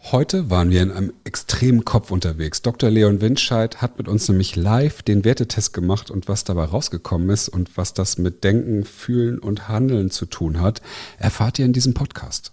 Heute waren wir in einem extremen Kopf unterwegs. Dr. Leon Windscheid hat mit uns nämlich live den Wertetest gemacht und was dabei rausgekommen ist und was das mit Denken, Fühlen und Handeln zu tun hat, erfahrt ihr in diesem Podcast.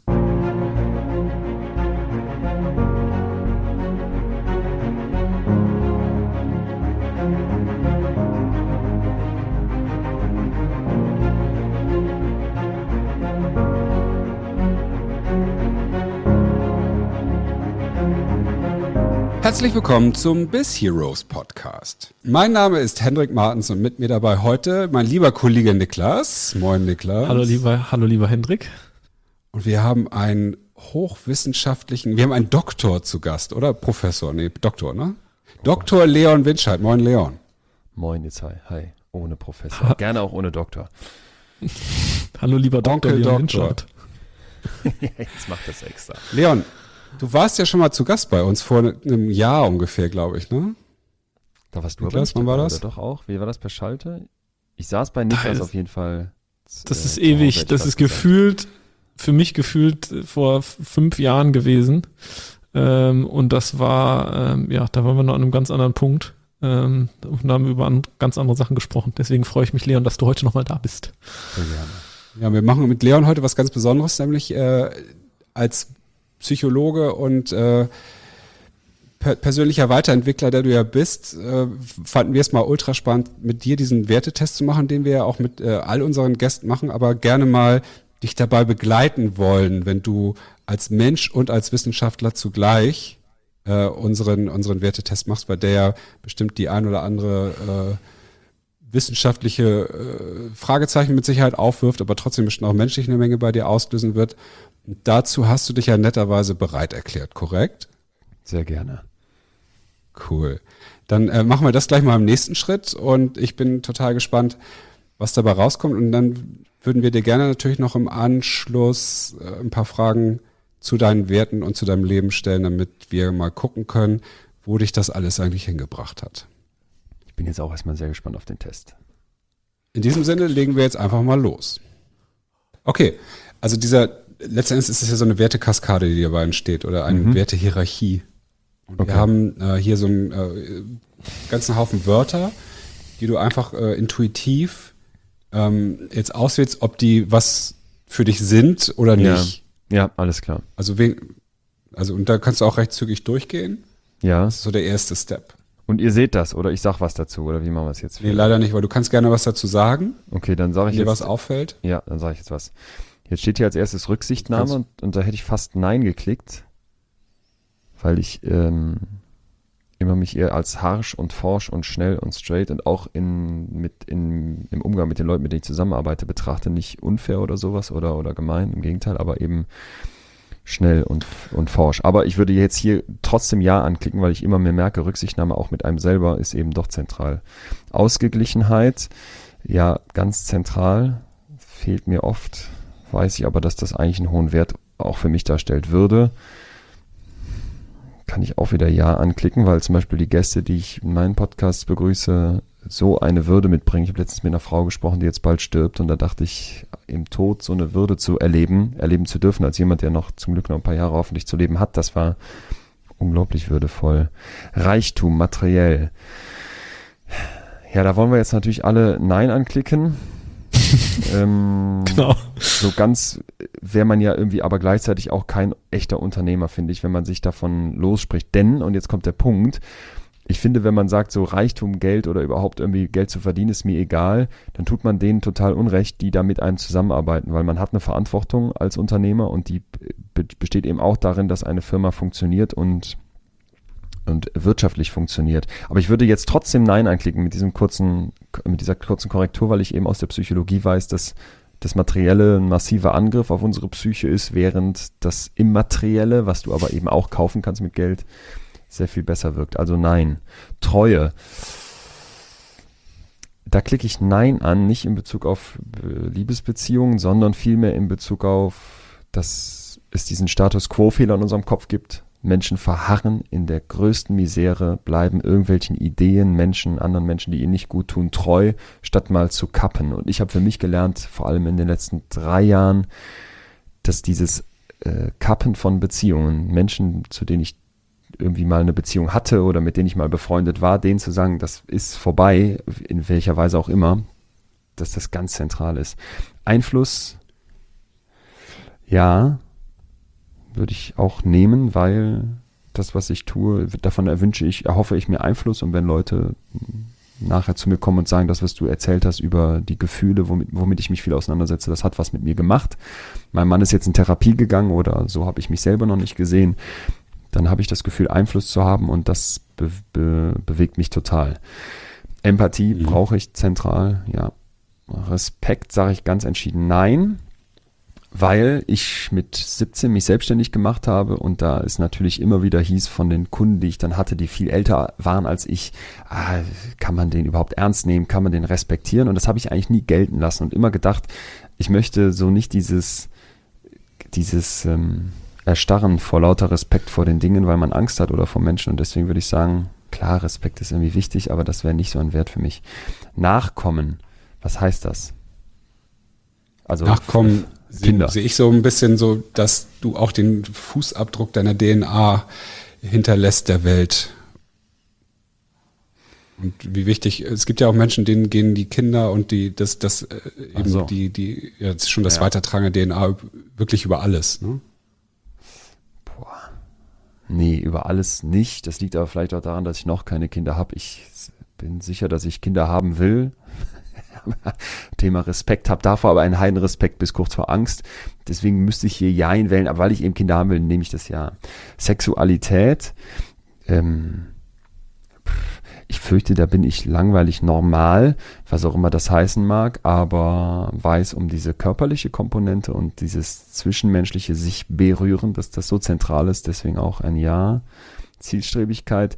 Herzlich willkommen zum Biz Heroes Podcast. Mein Name ist Hendrik Martens und mit mir dabei heute mein lieber Kollege Niklas. Moin Niklas. Hallo lieber Hendrik. Und wir haben einen einen Doktor zu Gast, oder? Professor, nee, Doktor, ne? Dr. Leon Windscheid. Moin Leon. Moin jetzt, hi. Ohne Professor. Gerne auch ohne Doktor. Hallo lieber Dr. Onkel Leon Doktor. Windscheid. Jetzt macht das extra. Leon, du warst ja schon mal zu Gast bei uns vor einem Jahr ungefähr, glaube ich, ne? Da warst du Niklas, aber wann war dabei, das? oder doch auch. Wie war das per Schalte? Ich saß bei Niklas auf jeden Fall. Das ist zu ewig. Hause, hätte Das ich ist fast für mich gefühlt vor 5 Jahren gewesen. Und das war, da waren wir noch an einem ganz anderen Punkt. Und haben über ganz andere Sachen gesprochen. Deswegen freue ich mich, Leon, dass du heute nochmal da bist. Sehr gerne. Ja, wir machen mit Leon heute was ganz Besonderes, nämlich als Psychologe und persönlicher Weiterentwickler, der du ja bist, fanden wir es mal ultra spannend, mit dir diesen Wertetest zu machen, den wir ja auch mit all unseren Gästen machen, aber gerne mal dich dabei begleiten wollen, wenn du als Mensch und als Wissenschaftler zugleich unseren Wertetest machst, weil der ja bestimmt die ein oder andere wissenschaftliche Fragezeichen mit Sicherheit aufwirft, aber trotzdem bestimmt auch menschlich eine Menge bei dir auslösen wird. Und dazu hast du dich ja netterweise bereit erklärt, korrekt? Sehr gerne. Cool. Dann machen wir das gleich mal im nächsten Schritt und ich bin total gespannt, was dabei rauskommt. Und dann würden wir dir gerne natürlich noch im Anschluss ein paar Fragen zu deinen Werten und zu deinem Leben stellen, damit wir mal gucken können, wo dich das alles eigentlich hingebracht hat. Ich bin jetzt auch erstmal sehr gespannt auf den Test. In diesem Sinne legen wir jetzt einfach mal los. Okay, also letztendlich ist es ja so eine Wertekaskade, die dabei entsteht oder eine Wertehierarchie. Und wir haben hier so einen ganzen Haufen Wörter, die du einfach intuitiv jetzt auswählst, ob die was für dich sind oder nicht. Ja, alles klar. Also und da kannst du auch recht zügig durchgehen. Ja. Das ist so der erste Step. Und ihr seht das, oder ich sag was dazu, oder wie machen wir es jetzt? Nee, leider nicht, weil du kannst gerne was dazu sagen, Okay, dann sage wenn ich dir jetzt. was auffällt. Ja, dann sage ich jetzt was. Jetzt steht hier als erstes Rücksichtnahme und da hätte ich fast Nein geklickt, weil ich immer mich eher als harsch und forsch und schnell und straight und auch im Umgang mit den Leuten, mit denen ich zusammenarbeite, betrachte. Nicht unfair oder sowas oder gemein, im Gegenteil, aber eben schnell und forsch. Aber ich würde jetzt hier trotzdem Ja anklicken, weil ich immer mehr merke, Rücksichtnahme auch mit einem selber ist eben doch zentral. Ausgeglichenheit, ja, ganz zentral, fehlt mir oft, weiß ich aber, dass das eigentlich einen hohen Wert auch für mich darstellt würde. Kann ich auch wieder Ja anklicken, weil zum Beispiel die Gäste, die ich in meinen Podcasts begrüße, so eine Würde mitbringen. Ich habe letztens mit einer Frau gesprochen, die jetzt bald stirbt und da dachte ich, im Tod so eine Würde zu erleben zu dürfen, als jemand, der noch zum Glück noch ein paar Jahre hoffentlich zu leben hat, das war unglaublich würdevoll. Reichtum, materiell. Ja, da wollen wir jetzt natürlich alle Nein anklicken. Genau. So ganz wäre man ja irgendwie aber gleichzeitig auch kein echter Unternehmer, finde ich, wenn man sich davon losspricht. Denn, und jetzt kommt der Punkt, ich finde, wenn man sagt, so Reichtum, Geld oder überhaupt irgendwie Geld zu verdienen, ist mir egal, dann tut man denen total Unrecht, die da mit einem zusammenarbeiten, weil man hat eine Verantwortung als Unternehmer und die besteht eben auch darin, dass eine Firma funktioniert und wirtschaftlich funktioniert. Aber ich würde jetzt trotzdem Nein anklicken mit dieser kurzen Korrektur, weil ich eben aus der Psychologie weiß, dass das Materielle ein massiver Angriff auf unsere Psyche ist, während das Immaterielle, was du aber eben auch kaufen kannst mit Geld, sehr viel besser wirkt. Also Nein. Treue. Da klicke ich Nein an, nicht in Bezug auf Liebesbeziehungen, sondern vielmehr in Bezug auf, dass es diesen Status-Quo-Fehler in unserem Kopf gibt. Menschen verharren in der größten Misere, bleiben irgendwelchen Ideen, anderen Menschen, die ihnen nicht gut tun, treu, statt mal zu kappen. Und ich habe für mich gelernt, vor allem in den letzten 3 Jahren, dass dieses Kappen von Beziehungen, Menschen, zu denen ich irgendwie mal eine Beziehung hatte oder mit denen ich mal befreundet war, denen zu sagen, das ist vorbei, in welcher Weise auch immer, dass das ganz zentral ist. Einfluss, ja, würde ich auch nehmen, weil das, was ich tue, davon erhoffe ich mir Einfluss, und wenn Leute nachher zu mir kommen und sagen, das, was du erzählt hast über die Gefühle, womit ich mich viel auseinandersetze, das hat was mit mir gemacht. Mein Mann ist jetzt in Therapie gegangen oder so habe ich mich selber noch nicht gesehen. Dann habe ich das Gefühl, Einfluss zu haben, und das bewegt mich total. Empathie brauche ich zentral, ja. Respekt sage ich ganz entschieden nein, weil ich mit 17 mich selbstständig gemacht habe, und da es natürlich immer wieder hieß von den Kunden, die ich dann hatte, die viel älter waren als ich, kann man den überhaupt ernst nehmen, kann man den respektieren, und das habe ich eigentlich nie gelten lassen und immer gedacht, ich möchte so nicht dieses Erstarren vor lauter Respekt vor den Dingen, weil man Angst hat oder vor Menschen, und deswegen würde ich sagen, klar, Respekt ist irgendwie wichtig, aber das wäre nicht so ein Wert für mich. Nachkommen, was heißt das? Also Nachkommen Kinder. sehe ich so ein bisschen so, dass du auch den Fußabdruck deiner DNA hinterlässt der Welt. Und wie wichtig, es gibt ja auch Menschen, denen gehen die Kinder und das ist schon das Weitertragen der DNA wirklich über alles, ne? Nee, über alles nicht. Das liegt aber vielleicht auch daran, dass ich noch keine Kinder habe. Ich bin sicher, dass ich Kinder haben will. Thema Respekt, habe davor aber einen Heidenrespekt bis kurz vor Angst. Deswegen müsste ich hier Jein wählen, aber weil ich eben Kinder haben will, nehme ich das Ja. Sexualität, ich fürchte, da bin ich langweilig normal, was auch immer das heißen mag, aber weiß um diese körperliche Komponente und dieses zwischenmenschliche sich berühren, dass das so zentral ist, deswegen auch ein Ja. Zielstrebigkeit,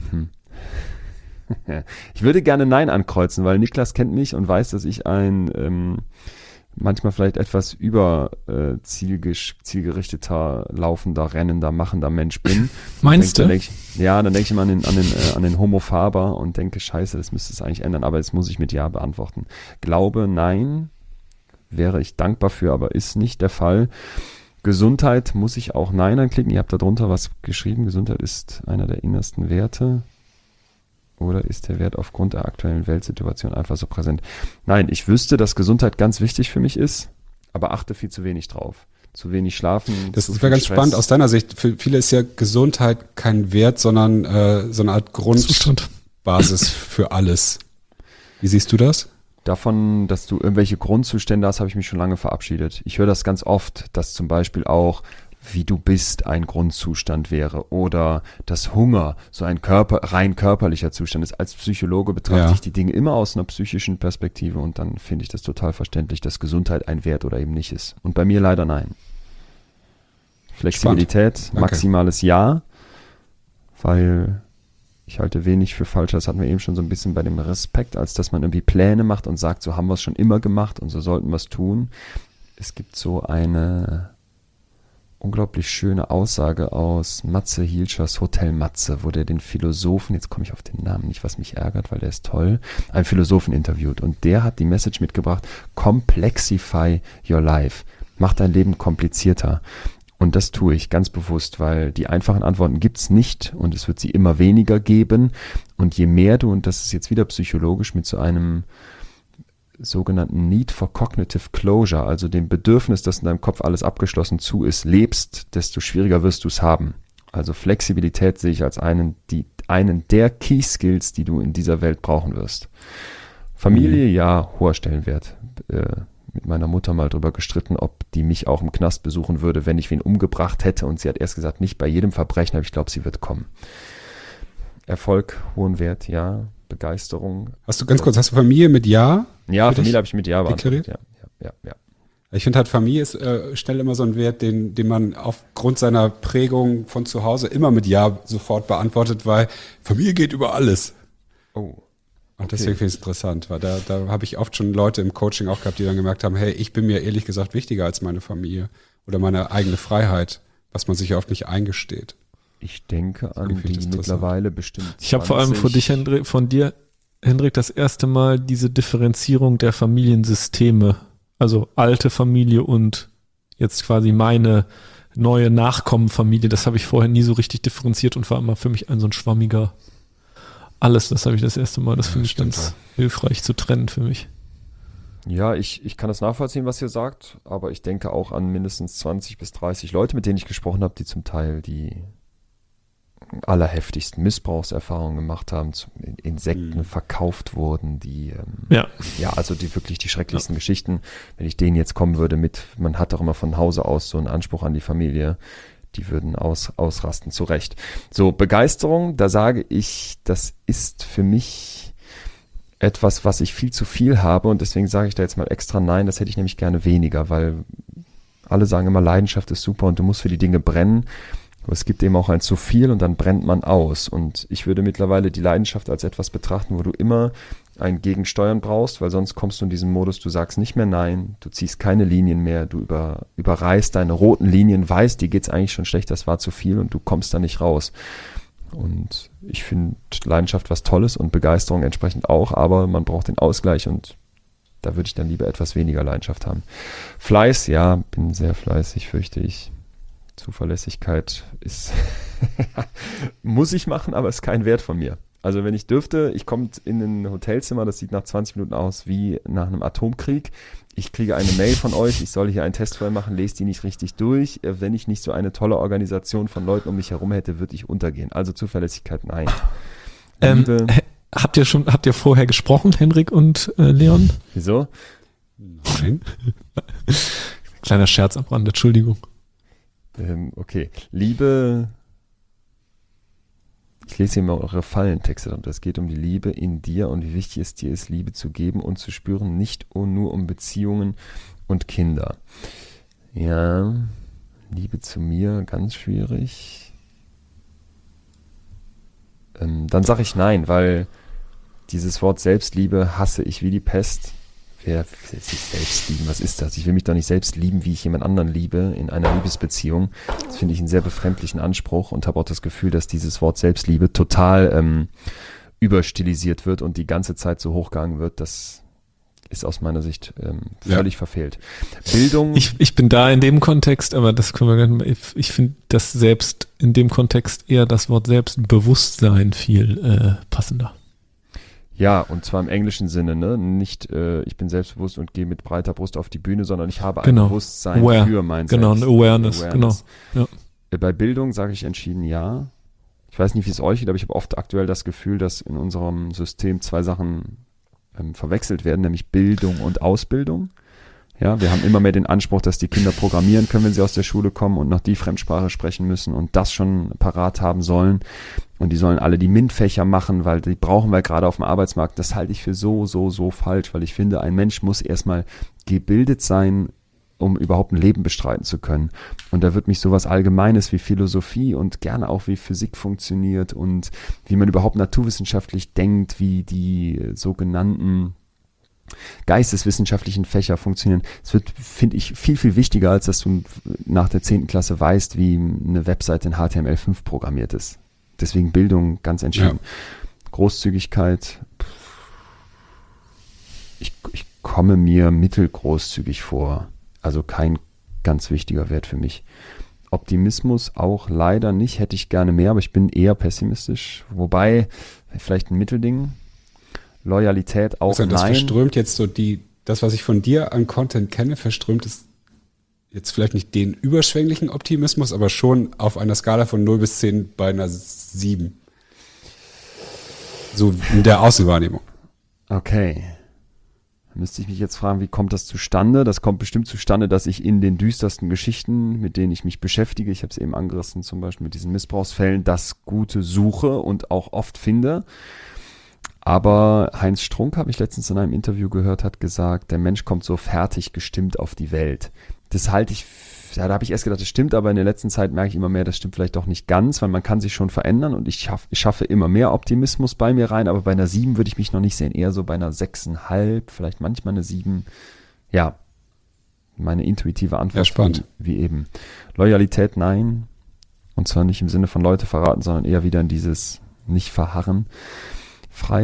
Ich würde gerne Nein ankreuzen, weil Niklas kennt mich und weiß, dass ich ein manchmal vielleicht etwas über zielgerichteter, laufender, rennender, machender Mensch bin. Meinst du? Dann denke ich immer an den Homo Faber und denke, scheiße, das müsste es eigentlich ändern, aber das muss ich mit Ja beantworten. Glaube, nein, wäre ich dankbar für, aber ist nicht der Fall. Gesundheit muss ich auch Nein anklicken. Ihr habt da drunter was geschrieben. Gesundheit ist einer der innersten Werte. Oder ist der Wert aufgrund der aktuellen Weltsituation einfach so präsent? Nein, ich wüsste, dass Gesundheit ganz wichtig für mich ist, aber achte viel zu wenig drauf. Zu wenig schlafen. Das wäre ganz spannend aus deiner Sicht. Für viele ist ja Gesundheit kein Wert, sondern so eine Art Grundbasis für alles. Wie siehst du das? Davon, dass du irgendwelche Grundzustände hast, habe ich mich schon lange verabschiedet. Ich höre das ganz oft, dass zum Beispiel auch wie du bist ein Grundzustand wäre oder dass Hunger so ein rein körperlicher Zustand ist. Als Psychologe betrachte ich die Dinge immer aus einer psychischen Perspektive und dann finde ich das total verständlich, dass Gesundheit ein Wert oder eben nicht ist. Und bei mir leider nein. Flexibilität, maximales Ja, weil ich halte wenig für falsch. Das hatten wir eben schon so ein bisschen bei dem Respekt, als dass man irgendwie Pläne macht und sagt, so haben wir es schon immer gemacht und so sollten wir es tun. Es gibt so eine unglaublich schöne Aussage aus Matze Hilschers Hotel Matze, wo der den Philosophen, jetzt komme ich auf den Namen nicht, was mich ärgert, weil der ist toll, einen Philosophen interviewt und der hat die Message mitgebracht, complexify your life, mach dein Leben komplizierter. Und das tue ich ganz bewusst, weil die einfachen Antworten gibt's nicht und es wird sie immer weniger geben. Und je mehr du, und das ist jetzt wieder psychologisch, mit so einem sogenannten Need for Cognitive Closure, also dem Bedürfnis, dass in deinem Kopf alles abgeschlossen zu ist, lebst, desto schwieriger wirst du es haben. Also Flexibilität sehe ich als einen der Key Skills, die du in dieser Welt brauchen wirst. Familie, ja, hoher Stellenwert. Mit meiner Mutter mal drüber gestritten, ob die mich auch im Knast besuchen würde, wenn ich wen umgebracht hätte. Und sie hat erst gesagt, nicht bei jedem Verbrechen, aber ich glaube, sie wird kommen. Erfolg, hohen Wert, ja. Begeisterung. Hast du Familie mit Ja? Ja, Familie habe ich mit Ja beantwortet. Ja. Ich finde halt, Familie ist schnell immer so ein Wert, den man aufgrund seiner Prägung von zu Hause immer mit Ja sofort beantwortet, weil Familie geht über alles. Oh. Und deswegen finde ich es interessant, weil da habe ich oft schon Leute im Coaching auch gehabt, die dann gemerkt haben, hey, ich bin mir ehrlich gesagt wichtiger als meine Familie oder meine eigene Freiheit, was man sich ja oft nicht eingesteht. Ich denke an die mittlerweile bestimmt 20. Ich habe vor allem von dir, Hendrik, das erste Mal diese Differenzierung der Familiensysteme, also alte Familie und jetzt quasi meine neue Nachkommenfamilie, das habe ich vorher nie so richtig differenziert und war immer für mich so ein schwammiger alles. Das habe ich das erste Mal. Das finde ich ganz hilfreich zu trennen für mich. Ja, ich kann das nachvollziehen, was ihr sagt, aber ich denke auch an mindestens 20 bis 30 Leute, mit denen ich gesprochen habe, die zum Teil die allerheftigsten Missbrauchserfahrungen gemacht haben, zu Insekten verkauft wurden, die also die wirklich die schrecklichsten Geschichten. Wenn ich denen jetzt kommen würde man hat doch immer von Hause aus so einen Anspruch an die Familie, die würden ausrasten, zu Recht. So, Begeisterung, da sage ich, das ist für mich etwas, was ich viel zu viel habe und deswegen sage ich da jetzt mal extra nein, das hätte ich nämlich gerne weniger, weil alle sagen immer, Leidenschaft ist super und du musst für die Dinge brennen. Aber es gibt eben auch ein zu viel und dann brennt man aus. Und ich würde mittlerweile die Leidenschaft als etwas betrachten, wo du immer ein Gegensteuern brauchst, weil sonst kommst du in diesen Modus, du sagst nicht mehr nein, du ziehst keine Linien mehr, du überreißt deine roten Linien, weißt, dir geht's eigentlich schon schlecht, das war zu viel und du kommst da nicht raus. Und ich finde Leidenschaft was Tolles und Begeisterung entsprechend auch, aber man braucht den Ausgleich und da würde ich dann lieber etwas weniger Leidenschaft haben. Fleiß, ja, bin sehr fleißig, fürchte ich. Zuverlässigkeit ist muss ich machen, aber ist kein Wert von mir. Also wenn ich dürfte, ich komme in ein Hotelzimmer, das sieht nach 20 Minuten aus wie nach einem Atomkrieg. Ich kriege eine Mail von euch, ich soll hier einen Testfall machen, lese die nicht richtig durch. Wenn ich nicht so eine tolle Organisation von Leuten um mich herum hätte, würde ich untergehen. Also Zuverlässigkeit, nein. Habt ihr vorher gesprochen, Henrik und Leon? Wieso? Nein. Kleiner Scherz am Rande, Entschuldigung. Okay. Liebe, ich lese hier mal eure Fallentexte und es geht um die Liebe in dir und wie wichtig es dir ist, Liebe zu geben und zu spüren, nicht nur um Beziehungen und Kinder. Ja, Liebe zu mir, ganz schwierig. Dann sage ich nein, weil dieses Wort Selbstliebe hasse ich wie die Pest. Wer will sich selbst lieben? Was ist das? Ich will mich doch nicht selbst lieben, wie ich jemand anderen liebe in einer Liebesbeziehung. Das finde ich einen sehr befremdlichen Anspruch und habe auch das Gefühl, dass dieses Wort Selbstliebe total überstilisiert wird und die ganze Zeit so hochgegangen wird. Das ist aus meiner Sicht völlig verfehlt. Bildung. Ich bin da in dem Kontext, aber das können wir, ich finde das selbst in dem Kontext eher das Wort Selbstbewusstsein viel passender. Ja, und zwar im englischen Sinne, ne? Nicht, ich bin selbstbewusst und gehe mit breiter Brust auf die Bühne, sondern ich habe ein Bewusstsein für mein Genau, Selbst. ein Awareness. Genau. Ja. Bei Bildung sage ich entschieden ja. Ich weiß nicht, wie es euch geht, aber ich habe oft aktuell das Gefühl, dass in unserem System zwei Sachen verwechselt werden, nämlich Bildung und Ausbildung. Ja, wir haben immer mehr den Anspruch, dass die Kinder programmieren können, wenn sie aus der Schule kommen und noch die Fremdsprache sprechen müssen und das schon parat haben sollen. Und die sollen alle die MINT-Fächer machen, weil die brauchen wir gerade auf dem Arbeitsmarkt. Das halte ich für so falsch, weil ich finde, ein Mensch muss erstmal gebildet sein, um überhaupt ein Leben bestreiten zu können. Und da wird mich sowas Allgemeines wie Philosophie und gerne auch wie Physik funktioniert und wie man überhaupt naturwissenschaftlich denkt, wie die sogenannten geisteswissenschaftlichen Fächer funktionieren. Es wird, finde ich, viel wichtiger, als dass du nach der 10. Klasse weißt, wie eine Webseite in HTML5 programmiert ist. Deswegen Bildung ganz entschieden. Ja. Großzügigkeit. Ich komme mir mittelgroßzügig vor. Also kein ganz wichtiger Wert für mich. Optimismus auch leider nicht. Hätte ich gerne mehr, aber ich bin eher pessimistisch. Wobei, vielleicht ein Mittelding. Loyalität auch das nein. Verströmt jetzt so das, was ich von dir an Content kenne, verströmt es jetzt vielleicht nicht den überschwänglichen Optimismus, aber schon auf einer Skala von 0 bis 10 bei einer 7. So in der Außenwahrnehmung. Okay. Da müsste ich mich jetzt fragen, wie kommt das zustande? Das kommt bestimmt zustande, dass ich in den düstersten Geschichten, mit denen ich mich beschäftige, ich habe es eben angerissen, zum Beispiel mit diesen Missbrauchsfällen, das Gute suche und auch oft finde. Aber Heinz Strunk, habe ich letztens in einem Interview gehört, hat gesagt, der Mensch kommt so fertig gestimmt auf die Welt. Das halte ich, ja, da habe ich erst gedacht, das stimmt, aber in der letzten Zeit merke ich immer mehr, das stimmt vielleicht doch nicht ganz, weil man kann sich schon verändern und ich schaffe immer mehr Optimismus bei mir rein, aber bei einer 7 würde ich mich noch nicht sehen, eher so bei einer 6,5, vielleicht manchmal eine 7. Ja, meine intuitive Antwort wie eben. Loyalität, nein. Und zwar nicht im Sinne von Leute verraten, sondern eher wieder in dieses nicht verharren.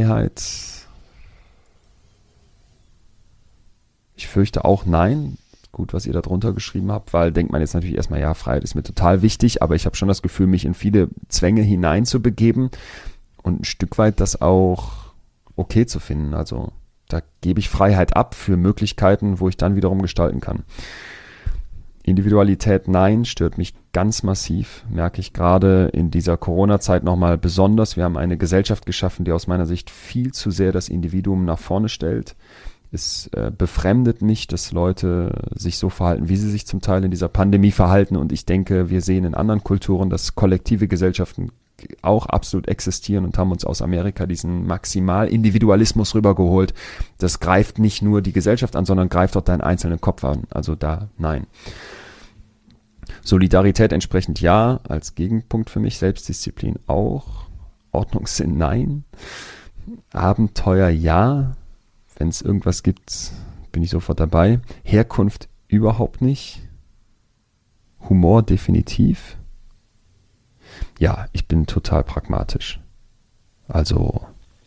Freiheit. Ich fürchte auch nein. ich gut, was ihr da drunter geschrieben habt, weil denkt man jetzt natürlich erstmal, ja, Freiheit ist mir total wichtig, aber ich habe schon das Gefühl, mich in viele Zwänge hineinzubegeben und ein Stück weit das auch okay zu finden. Also da gebe ich Freiheit ab für Möglichkeiten, wo ich dann wiederum gestalten kann. Individualität, nein, stört mich ganz massiv, merke ich gerade in dieser Corona-Zeit nochmal besonders. Wir haben eine Gesellschaft geschaffen, die aus meiner Sicht viel zu sehr das Individuum nach vorne stellt. Es befremdet mich, dass Leute sich so verhalten, wie sie sich zum Teil in dieser Pandemie verhalten. Und ich denke, wir sehen in anderen Kulturen, dass kollektive Gesellschaften auch absolut existieren und haben uns aus Amerika diesen Maximal-Individualismus rübergeholt. Das greift nicht nur die Gesellschaft an, sondern greift auch deinen einzelnen Kopf an. Also da, nein. Solidarität entsprechend ja, als Gegenpunkt für mich. Selbstdisziplin auch. Ordnungssinn nein. Abenteuer ja. Wenn es irgendwas gibt, bin ich sofort dabei. Herkunft überhaupt nicht. Humor definitiv. Ja, ich bin total pragmatisch. Also,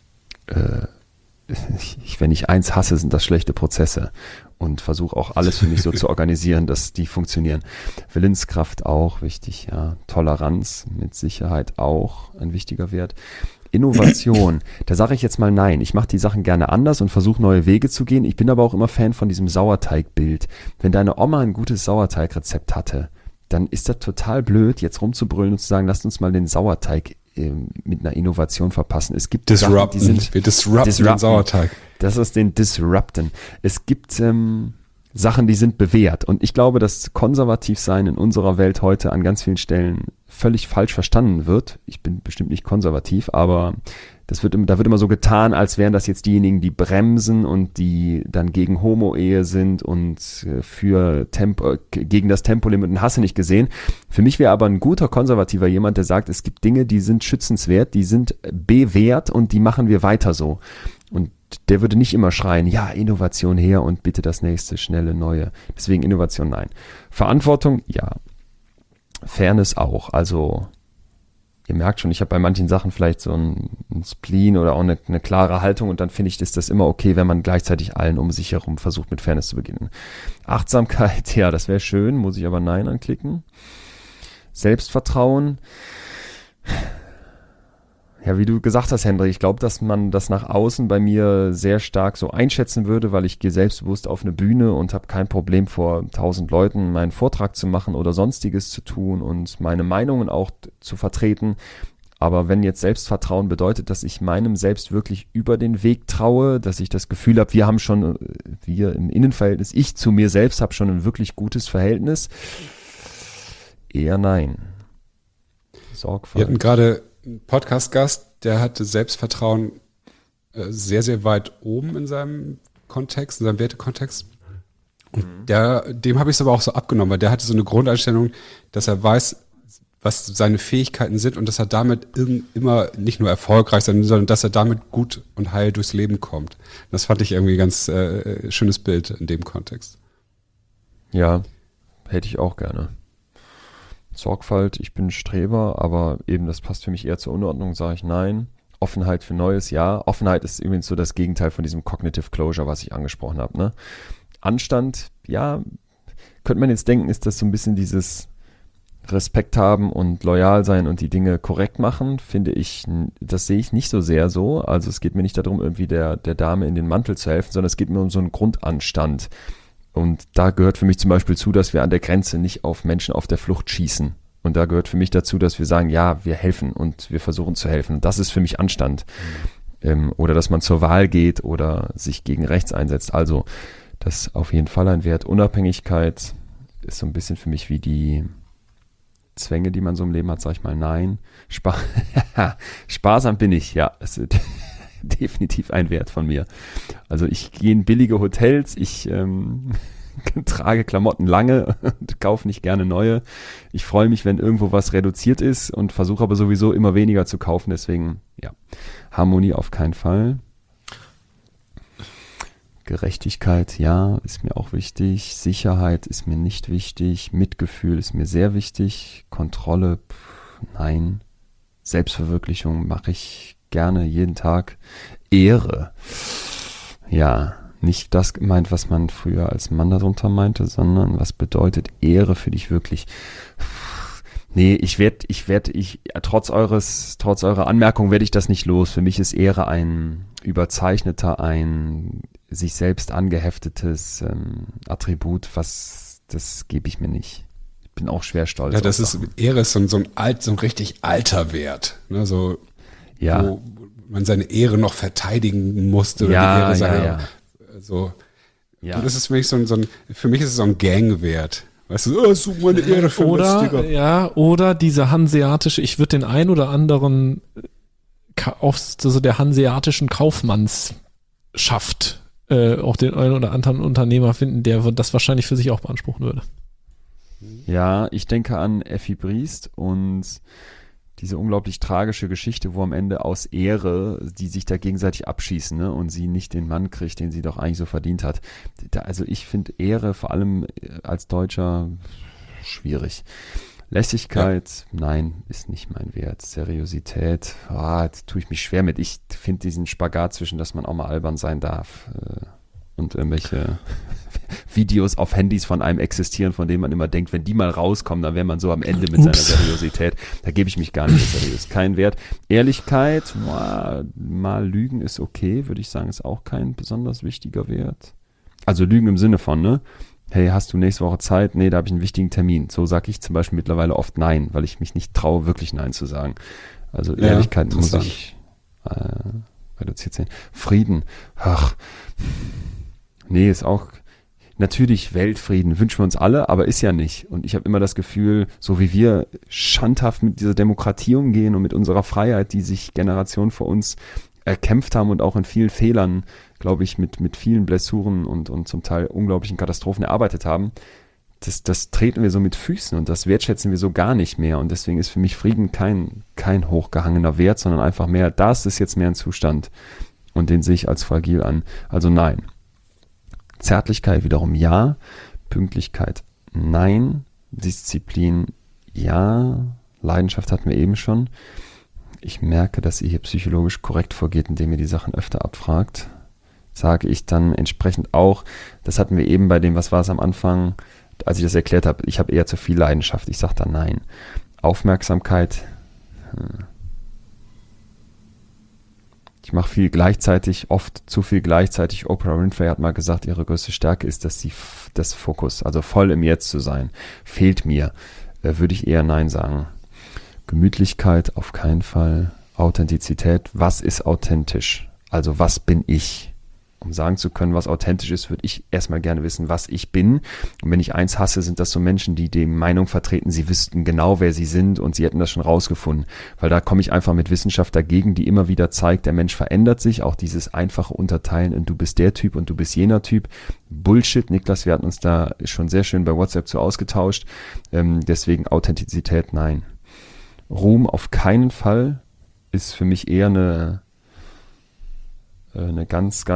wenn ich eins hasse, sind das schlechte Prozesse und versuche auch alles für mich so zu organisieren, dass die funktionieren. Willenskraft auch wichtig, ja. Toleranz mit Sicherheit auch ein wichtiger Wert. Innovation, da sage ich jetzt mal nein. Ich mache die Sachen gerne anders und versuche neue Wege zu gehen. Ich bin aber auch immer Fan von diesem Sauerteigbild. Wenn deine Oma ein gutes Sauerteigrezept hatte, dann ist das total blöd, jetzt rumzubrüllen und zu sagen, lasst uns mal den Sauerteig mit einer Innovation verpassen. Es gibt Sachen, wir disrupten den Sauerteig. Das ist den Disrupten. Es gibt Sachen, die sind bewährt. Und ich glaube, dass Konservativsein in unserer Welt heute an ganz vielen Stellen völlig falsch verstanden wird. Ich bin bestimmt nicht konservativ, aber da wird immer so getan, als wären das jetzt diejenigen, die bremsen und die dann gegen Homo-Ehe sind und gegen das Tempolimit und hast du nicht gesehen. Für mich wäre aber ein guter Konservativer jemand, der sagt, es gibt Dinge, die sind schützenswert, die sind bewährt und die machen wir weiter so. Und der würde nicht immer schreien, ja, Innovation her und bitte das nächste, schnelle, neue. Deswegen Innovation nein. Verantwortung, ja. Fairness auch. Also ihr merkt schon, ich habe bei manchen Sachen vielleicht so ein Spleen oder auch eine klare Haltung und dann finde ich, ist das immer okay, wenn man gleichzeitig allen um sich herum versucht, mit Fairness zu beginnen. Achtsamkeit, ja, das wäre schön, muss ich aber nein anklicken. Selbstvertrauen, ja, wie du gesagt hast, Hendrik, ich glaube, dass man das nach außen bei mir sehr stark so einschätzen würde, weil ich gehe selbstbewusst auf eine Bühne und habe kein Problem vor 1000 Leuten meinen Vortrag zu machen oder sonstiges zu tun und meine Meinungen auch zu vertreten. Aber wenn jetzt Selbstvertrauen bedeutet, dass ich meinem Selbst wirklich über den Weg traue, dass ich das Gefühl habe, wir im Innenverhältnis, ich zu mir selbst habe schon ein wirklich gutes Verhältnis, eher nein. Sorgfalt. Wir hatten gerade einen Podcast-Gast, der hatte Selbstvertrauen sehr, sehr weit oben in seinem Kontext, in seinem Wertekontext. Und dem habe ich es aber auch so abgenommen, weil der hatte so eine Grundeinstellung, dass er weiß, was seine Fähigkeiten sind und dass er damit immer nicht nur erfolgreich sein, sondern dass er damit gut und heil durchs Leben kommt. Das fand ich irgendwie ein ganz schönes Bild in dem Kontext. Ja, hätte ich auch gerne. Sorgfalt, ich bin Streber, aber eben das passt für mich eher zur Unordnung, sage ich nein. Offenheit für Neues, ja. Offenheit ist übrigens so das Gegenteil von diesem Cognitive Closure, was ich angesprochen habe. Ne? Anstand, ja, könnte man jetzt denken, ist das so ein bisschen dieses Respekt haben und loyal sein und die Dinge korrekt machen, finde ich, das sehe ich nicht so sehr so. Also es geht mir nicht darum, irgendwie der Dame in den Mantel zu helfen, sondern es geht mir um so einen Grundanstand. Und da gehört für mich zum Beispiel zu, dass wir an der Grenze nicht auf Menschen auf der Flucht schießen. Und da gehört für mich dazu, dass wir sagen, ja, wir helfen und wir versuchen zu helfen. Und das ist für mich Anstand. Oder dass man zur Wahl geht oder sich gegen rechts einsetzt. Also das ist auf jeden Fall ein Wert. Unabhängigkeit ist so ein bisschen für mich wie die Zwänge, die man so im Leben hat, sag ich mal, nein. Sparsam bin ich, ja. Das ist definitiv ein Wert von mir. Also ich gehe in billige Hotels, ich trage Klamotten lange und kaufe nicht gerne neue. Ich freue mich, wenn irgendwo was reduziert ist und versuche aber sowieso immer weniger zu kaufen. Deswegen, ja, Harmonie auf keinen Fall. Gerechtigkeit, ja, ist mir auch wichtig. Sicherheit ist mir nicht wichtig. Mitgefühl ist mir sehr wichtig. Kontrolle, nein. Selbstverwirklichung mache ich gerne jeden Tag. Ehre, ja, nicht das gemeint, was man früher als Mann darunter meinte, sondern was bedeutet Ehre für dich wirklich? Nee, trotz eurer Anmerkung werde ich das nicht los. Für mich ist Ehre ein überzeichneter, ein sich selbst angeheftetes Attribut, das gebe ich mir nicht. Ich bin auch schwer stolz. Ja, Ehre ist so ein richtig alter Wert, ne, so, ja. Wo man seine Ehre noch verteidigen musste oder Ja, die Ehre seiner, ja. so. Ja. Und das ist für mich für mich ist es so ein Gangwert. Weißt du, such meine Ehre für oder diese hanseatische, ich würde den ein oder anderen so der hanseatischen Kaufmannsschaft auch den einen oder anderen Unternehmer finden, der das wahrscheinlich für sich auch beanspruchen würde. Ja, ich denke an Effi Briest und diese unglaublich tragische Geschichte, wo am Ende aus Ehre die sich da gegenseitig abschießen, ne, und sie nicht den Mann kriegt, den sie doch eigentlich so verdient hat. Also ich finde Ehre vor allem als Deutscher schwierig. Lässigkeit, nein, ist nicht mein Wert. Seriosität, jetzt tue ich mich schwer mit. Ich finde diesen Spagat zwischen, dass man auch mal albern sein darf und irgendwelche Videos auf Handys von einem existieren, von denen man immer denkt, wenn die mal rauskommen, dann wäre man so am Ende mit seiner Seriosität. Da gebe ich mich gar nicht seriös. Kein Wert. Ehrlichkeit, mal lügen ist okay, würde ich sagen, ist auch kein besonders wichtiger Wert. Also lügen im Sinne von, ne? Hey, hast du nächste Woche Zeit? Nee, da habe ich einen wichtigen Termin. So sage ich zum Beispiel mittlerweile oft Nein, weil ich mich nicht traue, wirklich Nein zu sagen. Also Ehrlichkeit muss ich reduziert sehen. Frieden, nee, ist auch natürlich Weltfrieden, wünschen wir uns alle, aber ist ja nicht. Und ich habe immer das Gefühl, so wie wir schandhaft mit dieser Demokratie umgehen und mit unserer Freiheit, die sich Generationen vor uns erkämpft haben und auch in vielen Fehlern, glaube ich, mit vielen Blessuren und zum Teil unglaublichen Katastrophen erarbeitet haben, das treten wir so mit Füßen und das wertschätzen wir so gar nicht mehr. Und deswegen ist für mich Frieden kein hochgehangener Wert, sondern einfach mehr, das ist jetzt mehr ein Zustand und den sehe ich als fragil an. Also nein. Zärtlichkeit wiederum ja, Pünktlichkeit nein, Disziplin ja, Leidenschaft hatten wir eben schon. Ich merke, dass ihr hier psychologisch korrekt vorgeht, indem ihr die Sachen öfter abfragt. Sage ich dann entsprechend auch, das hatten wir eben bei dem, was war es am Anfang, als ich das erklärt habe, ich habe eher zu viel Leidenschaft, ich sage dann nein. Aufmerksamkeit, ich mache viel gleichzeitig, oft zu viel gleichzeitig. Oprah Winfrey hat mal gesagt, ihre größte Stärke ist, dass sie das Fokus, also voll im Jetzt zu sein, fehlt mir. Würde ich eher Nein sagen. Gemütlichkeit auf keinen Fall. Authentizität, was ist authentisch? Also was bin ich? Um sagen zu können, was authentisch ist, würde ich erstmal gerne wissen, was ich bin. Und wenn ich eins hasse, sind das so Menschen, die die Meinung vertreten, sie wüssten genau, wer sie sind und sie hätten das schon rausgefunden. Weil da komme ich einfach mit Wissenschaft dagegen, die immer wieder zeigt, der Mensch verändert sich. Auch dieses einfache Unterteilen in du bist der Typ und du bist jener Typ. Bullshit, Niklas, wir hatten uns da schon sehr schön bei WhatsApp zu ausgetauscht. Deswegen Authentizität, nein. Ruhm auf keinen Fall ist für mich eher eine ganz,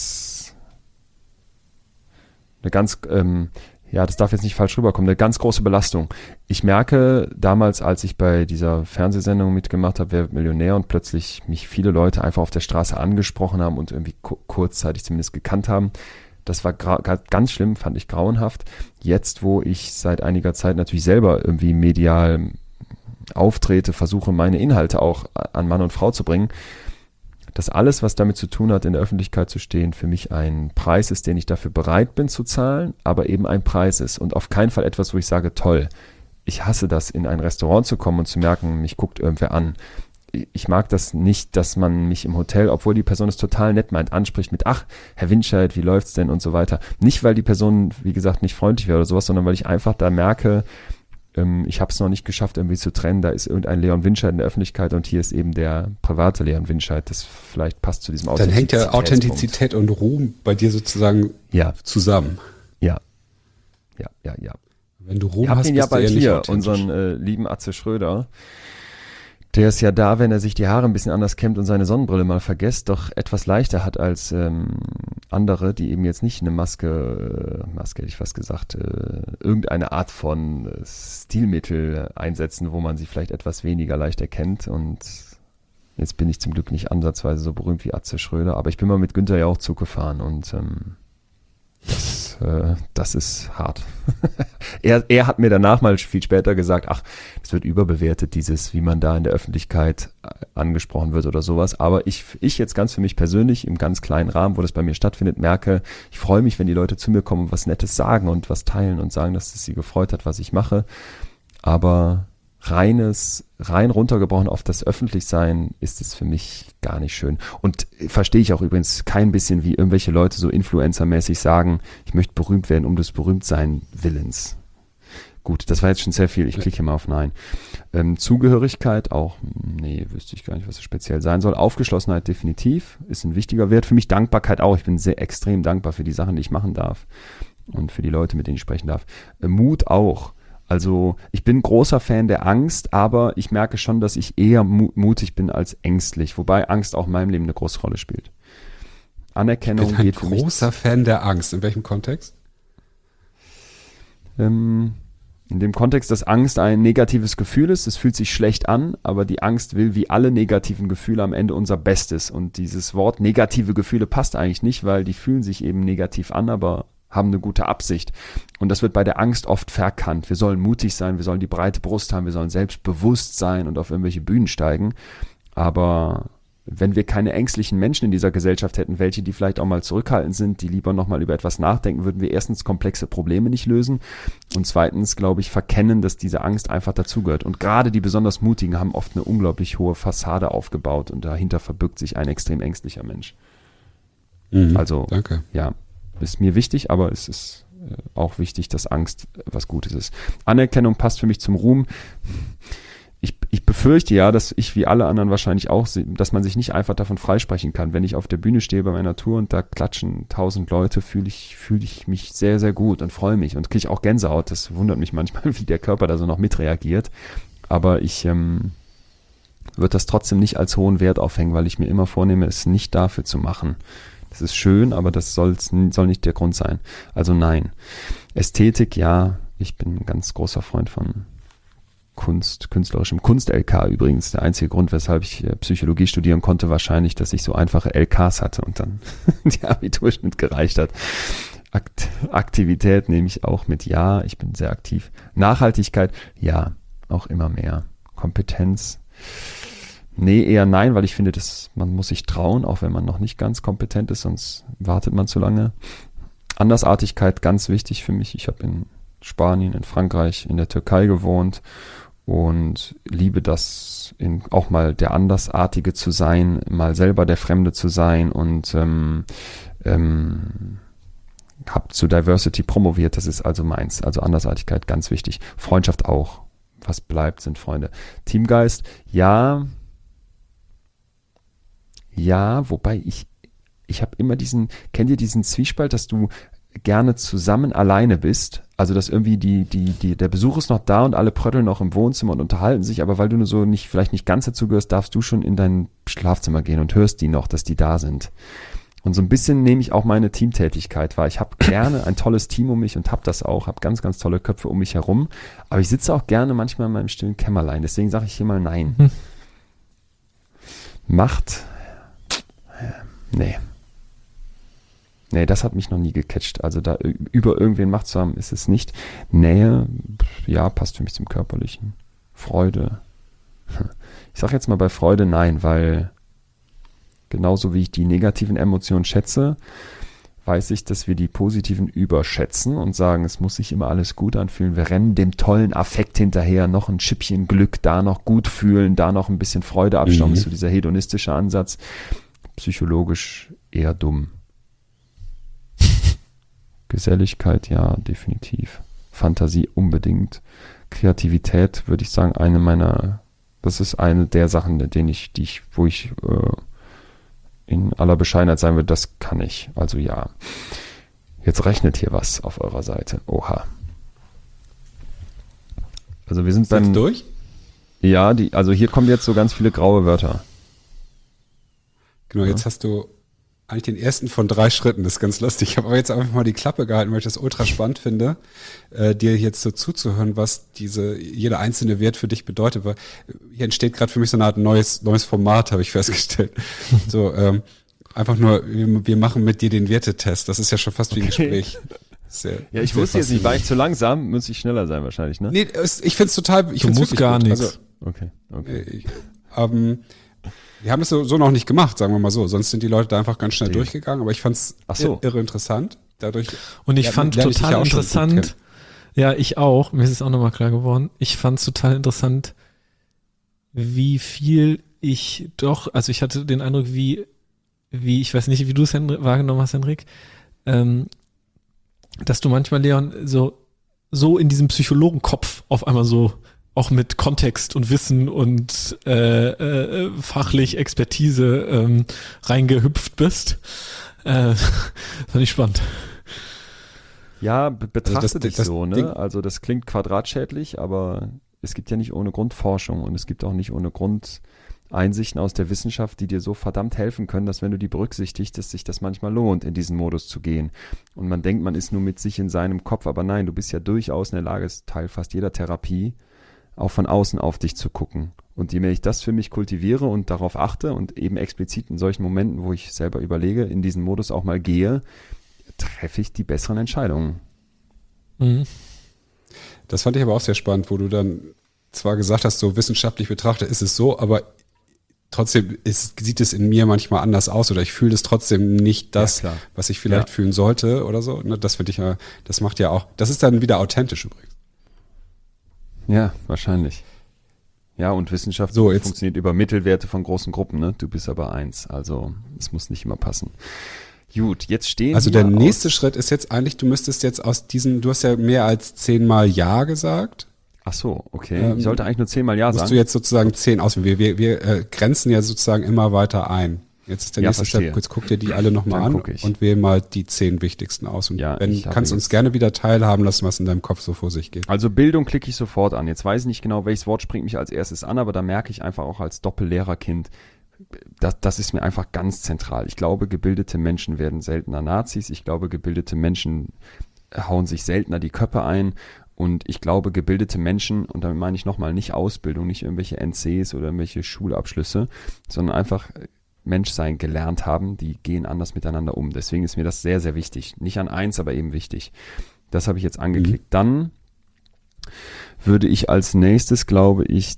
das darf jetzt nicht falsch rüberkommen, eine ganz große Belastung. Ich merke damals, als ich bei dieser Fernsehsendung mitgemacht habe, Wer wird Millionär, und plötzlich mich viele Leute einfach auf der Straße angesprochen haben und irgendwie kurzzeitig zumindest gekannt haben. Das war ganz schlimm, fand ich grauenhaft. Jetzt, wo ich seit einiger Zeit natürlich selber irgendwie medial auftrete, versuche meine Inhalte auch an Mann und Frau zu bringen, dass alles, was damit zu tun hat, in der Öffentlichkeit zu stehen, für mich ein Preis ist, den ich dafür bereit bin zu zahlen, aber eben ein Preis ist und auf keinen Fall etwas, wo ich sage, toll, ich hasse das, in ein Restaurant zu kommen und zu merken, mich guckt irgendwer an. Ich mag das nicht, dass man mich im Hotel, obwohl die Person es total nett meint, anspricht mit, ach, Herr Winscheid, wie läuft's denn und so weiter. Nicht, weil die Person, wie gesagt, nicht freundlich wäre oder sowas, sondern weil ich einfach da merke, ich habe es noch nicht geschafft, irgendwie zu trennen. Da ist irgendein Leon Winscheid in der Öffentlichkeit und hier ist eben der private Leon Winscheid. Das vielleicht passt zu diesem Dann hängt ja Authentizität und Ruhm bei dir sozusagen zusammen. Ja. Wenn du Ruhm hast, bist ihn ja du eher bald nicht hier, authentisch. unseren lieben Atze Schröder. Der ist ja da, wenn er sich die Haare ein bisschen anders kämmt und seine Sonnenbrille mal vergisst, doch etwas leichter hat als andere, die eben jetzt nicht eine Maske hätte ich fast gesagt, irgendeine Art von Stilmittel einsetzen, wo man sie vielleicht etwas weniger leicht erkennt. Und Jetzt bin ich zum Glück nicht ansatzweise so berühmt wie Atze Schröder, aber ich bin mal mit Günther ja auch Zug gefahren und das ist hart. Er hat mir danach mal viel später gesagt, ach, es wird überbewertet, dieses, wie man da in der Öffentlichkeit angesprochen wird oder sowas. Aber ich jetzt ganz für mich persönlich, im ganz kleinen Rahmen, wo das bei mir stattfindet, merke, ich freue mich, wenn die Leute zu mir kommen und was Nettes sagen und was teilen und sagen, dass es sie gefreut hat, was ich mache. Aber rein runtergebrochen auf das Öffentlichsein ist es für mich gar nicht schön. Und verstehe ich auch übrigens kein bisschen, wie irgendwelche Leute so influencermäßig sagen, ich möchte berühmt werden um des Berühmtsein Willens. Gut, das war jetzt schon sehr viel. Ich klicke mal auf Nein. Zugehörigkeit auch, nee, wüsste ich gar nicht, was es speziell sein soll. Aufgeschlossenheit definitiv, ist ein wichtiger Wert. Für mich Dankbarkeit auch. Ich bin sehr extrem dankbar für die Sachen, die ich machen darf und für die Leute, mit denen ich sprechen darf. Mut auch. Also ich bin großer Fan der Angst, aber ich merke schon, dass ich eher mutig bin als ängstlich, wobei Angst auch in meinem Leben eine große Rolle spielt. Anerkennung ich bin geht für mich. Ein großer Fan der Angst. In welchem Kontext? In dem Kontext, dass Angst ein negatives Gefühl ist, es fühlt sich schlecht an, aber die Angst will wie alle negativen Gefühle am Ende unser Bestes. Und dieses Wort negative Gefühle passt eigentlich nicht, weil die fühlen sich eben negativ an, aber haben eine gute Absicht. Und das wird bei der Angst oft verkannt. Wir sollen mutig sein, wir sollen die breite Brust haben, wir sollen selbstbewusst sein und auf irgendwelche Bühnen steigen. Aber wenn wir keine ängstlichen Menschen in dieser Gesellschaft hätten, welche, die vielleicht auch mal zurückhaltend sind, die lieber nochmal über etwas nachdenken, würden wir erstens komplexe Probleme nicht lösen und zweitens, glaube ich, verkennen, dass diese Angst einfach dazugehört. Und gerade die besonders Mutigen haben oft eine unglaublich hohe Fassade aufgebaut und dahinter verbirgt sich ein extrem ängstlicher Mensch. Also, danke. Ja, ist mir wichtig, aber es ist auch wichtig, dass Angst was Gutes ist. Anerkennung passt für mich zum Ruhm. Ich befürchte ja, dass ich wie alle anderen wahrscheinlich auch, dass man sich nicht einfach davon freisprechen kann. Wenn ich auf der Bühne stehe bei meiner Tour und da klatschen 1000 Leute, fühle ich mich sehr, sehr gut und freue mich und kriege auch Gänsehaut. Das wundert mich manchmal, wie der Körper da so noch mitreagiert. Aber ich würde das trotzdem nicht als hohen Wert aufhängen, weil ich mir immer vornehme, es nicht dafür zu machen. Das ist schön, aber das soll nicht der Grund sein. Also nein. Ästhetik, ja, ich bin ein ganz großer Freund von künstlerischem Kunst-LK übrigens. Der einzige Grund, weshalb ich Psychologie studieren konnte, wahrscheinlich, dass ich so einfache LKs hatte und dann der Abiturschnitt gereicht hat. Aktivität nehme ich auch mit, ja, ich bin sehr aktiv. Nachhaltigkeit, ja, auch immer mehr. Kompetenz, nee, eher nein, weil ich finde, man muss sich trauen, auch wenn man noch nicht ganz kompetent ist, sonst wartet man zu lange. Andersartigkeit, ganz wichtig für mich. Ich habe in Spanien, in Frankreich, in der Türkei gewohnt und liebe das, auch mal der Andersartige zu sein, mal selber der Fremde zu sein und habe zu Diversity promoviert, das ist also meins. Also Andersartigkeit, ganz wichtig. Freundschaft auch. Was bleibt, sind Freunde. Teamgeist, ja, wobei ich habe immer kennt ihr diesen Zwiespalt, dass du gerne zusammen alleine bist, also dass irgendwie der Besuch ist noch da und alle prötteln noch im Wohnzimmer und unterhalten sich, aber weil du nur so vielleicht nicht ganz dazu gehörst, darfst du schon in dein Schlafzimmer gehen und hörst die noch, dass die da sind. Und so ein bisschen nehme ich auch meine Teamtätigkeit wahr. Ich habe gerne ein tolles Team um mich und habe das auch, habe ganz, ganz tolle Köpfe um mich herum, aber ich sitze auch gerne manchmal in meinem stillen Kämmerlein, deswegen sage ich hier mal nein. Macht, nee, das hat mich noch nie gecatcht. Also da über irgendwen Macht zu haben, ist es nicht. Nähe, ja, passt für mich zum Körperlichen. Freude. Ich sage jetzt mal bei Freude nein, weil genauso wie ich die negativen Emotionen schätze, weiß ich, dass wir die positiven überschätzen und sagen, es muss sich immer alles gut anfühlen. Wir rennen dem tollen Affekt hinterher, noch ein Schippchen Glück, da noch gut fühlen, da noch ein bisschen Freude abschauen, ist so dieser hedonistische Ansatz. Psychologisch eher dumm. Geselligkeit, ja, definitiv. Fantasie unbedingt. Kreativität, würde ich sagen, das ist eine der Sachen, wo ich in aller Bescheidenheit sagen würde, das kann ich. Also ja. Jetzt rechnet hier was auf eurer Seite. Oha. Also wir sind dann durch? Ja, also hier kommen jetzt so ganz viele graue Wörter. Genau, jetzt hast du eigentlich den ersten von 3 Schritten. Das ist ganz lustig. Ich habe aber jetzt einfach mal die Klappe gehalten, weil ich das ultra spannend finde, dir jetzt so zuzuhören, was jeder einzelne Wert für dich bedeutet. Weil hier entsteht gerade für mich so eine Art neues Format, habe ich festgestellt. So, einfach nur, wir machen mit dir den Wertetest. Das ist ja schon fast wie ein Gespräch. Ja, ich wusste jetzt nicht, war ich zu langsam? Müsste ich schneller sein wahrscheinlich, ne? Nee, ich finde es total, du musst gar nichts. Also, okay. Wir haben das so noch nicht gemacht, sagen wir mal so. Sonst sind die Leute da einfach ganz schnell durchgegangen. Aber ich fand es irre interessant. Dadurch. Und ich fand total interessant. Ja, ich auch. Mir ist es auch nochmal klar geworden. Ich fand es total interessant, wie viel ich doch, also ich hatte den Eindruck, wie ich weiß nicht, wie du es wahrgenommen hast, Henrik, dass du manchmal, Leon, so in diesem Psychologenkopf auf einmal so auch mit Kontext und Wissen und fachlich Expertise reingehüpft bist. Fand ich spannend. Ja, betrachte dich so, ne? Also das klingt quadratschädlich, aber es gibt ja nicht ohne Grund Forschung und es gibt auch nicht ohne Grund Einsichten aus der Wissenschaft, die dir so verdammt helfen können, dass wenn du die berücksichtigst, dass sich das manchmal lohnt, in diesen Modus zu gehen. Und man denkt, man ist nur mit sich in seinem Kopf, aber nein, du bist ja durchaus in der Lage, ist Teil fast jeder Therapie, auch von außen auf dich zu gucken. Und je mehr ich das für mich kultiviere und darauf achte und eben explizit in solchen Momenten, wo ich selber überlege, in diesen Modus auch mal gehe, treffe ich die besseren Entscheidungen. Mhm. Das fand ich aber auch sehr spannend, wo du dann zwar gesagt hast, so wissenschaftlich betrachtet ist es so, aber trotzdem sieht es in mir manchmal anders aus oder ich fühle es trotzdem nicht das, was ich vielleicht fühlen sollte oder so. Das finde ich ja, das macht ja auch, das ist dann wieder authentisch übrigens. Ja, wahrscheinlich. Ja, und Wissenschaft funktioniert über Mittelwerte von großen Gruppen, ne? Du bist aber 1, also es muss nicht immer passen. Gut, jetzt stehen also der nächste Schritt ist jetzt eigentlich, du müsstest jetzt aus diesen, du hast ja mehr als 10-mal Ja gesagt. Ach so, okay. Ich sollte eigentlich nur 10-mal Ja sagen. Musst du jetzt sozusagen 10 auswählen. Wir grenzen ja sozusagen immer weiter ein. Jetzt ist der nächste Step, jetzt guck dir die alle nochmal an und wähl mal die 10 wichtigsten aus. Und kannst uns gerne wieder teilhaben lassen, was in deinem Kopf so vor sich geht. Also Bildung klicke ich sofort an. Jetzt weiß ich nicht genau, welches Wort springt mich als erstes an, aber da merke ich einfach auch als Doppellehrerkind, das ist mir einfach ganz zentral. Ich glaube, gebildete Menschen werden seltener Nazis. Ich glaube, gebildete Menschen hauen sich seltener die Köpfe ein. Und ich glaube, gebildete Menschen, und damit meine ich nochmal nicht Ausbildung, nicht irgendwelche NCs oder irgendwelche Schulabschlüsse, sondern einfach Menschsein gelernt haben, die gehen anders miteinander um. Deswegen ist mir das sehr, sehr wichtig. Nicht an 1, aber eben wichtig. Das habe ich jetzt angeklickt. Dann würde ich als nächstes, glaube ich,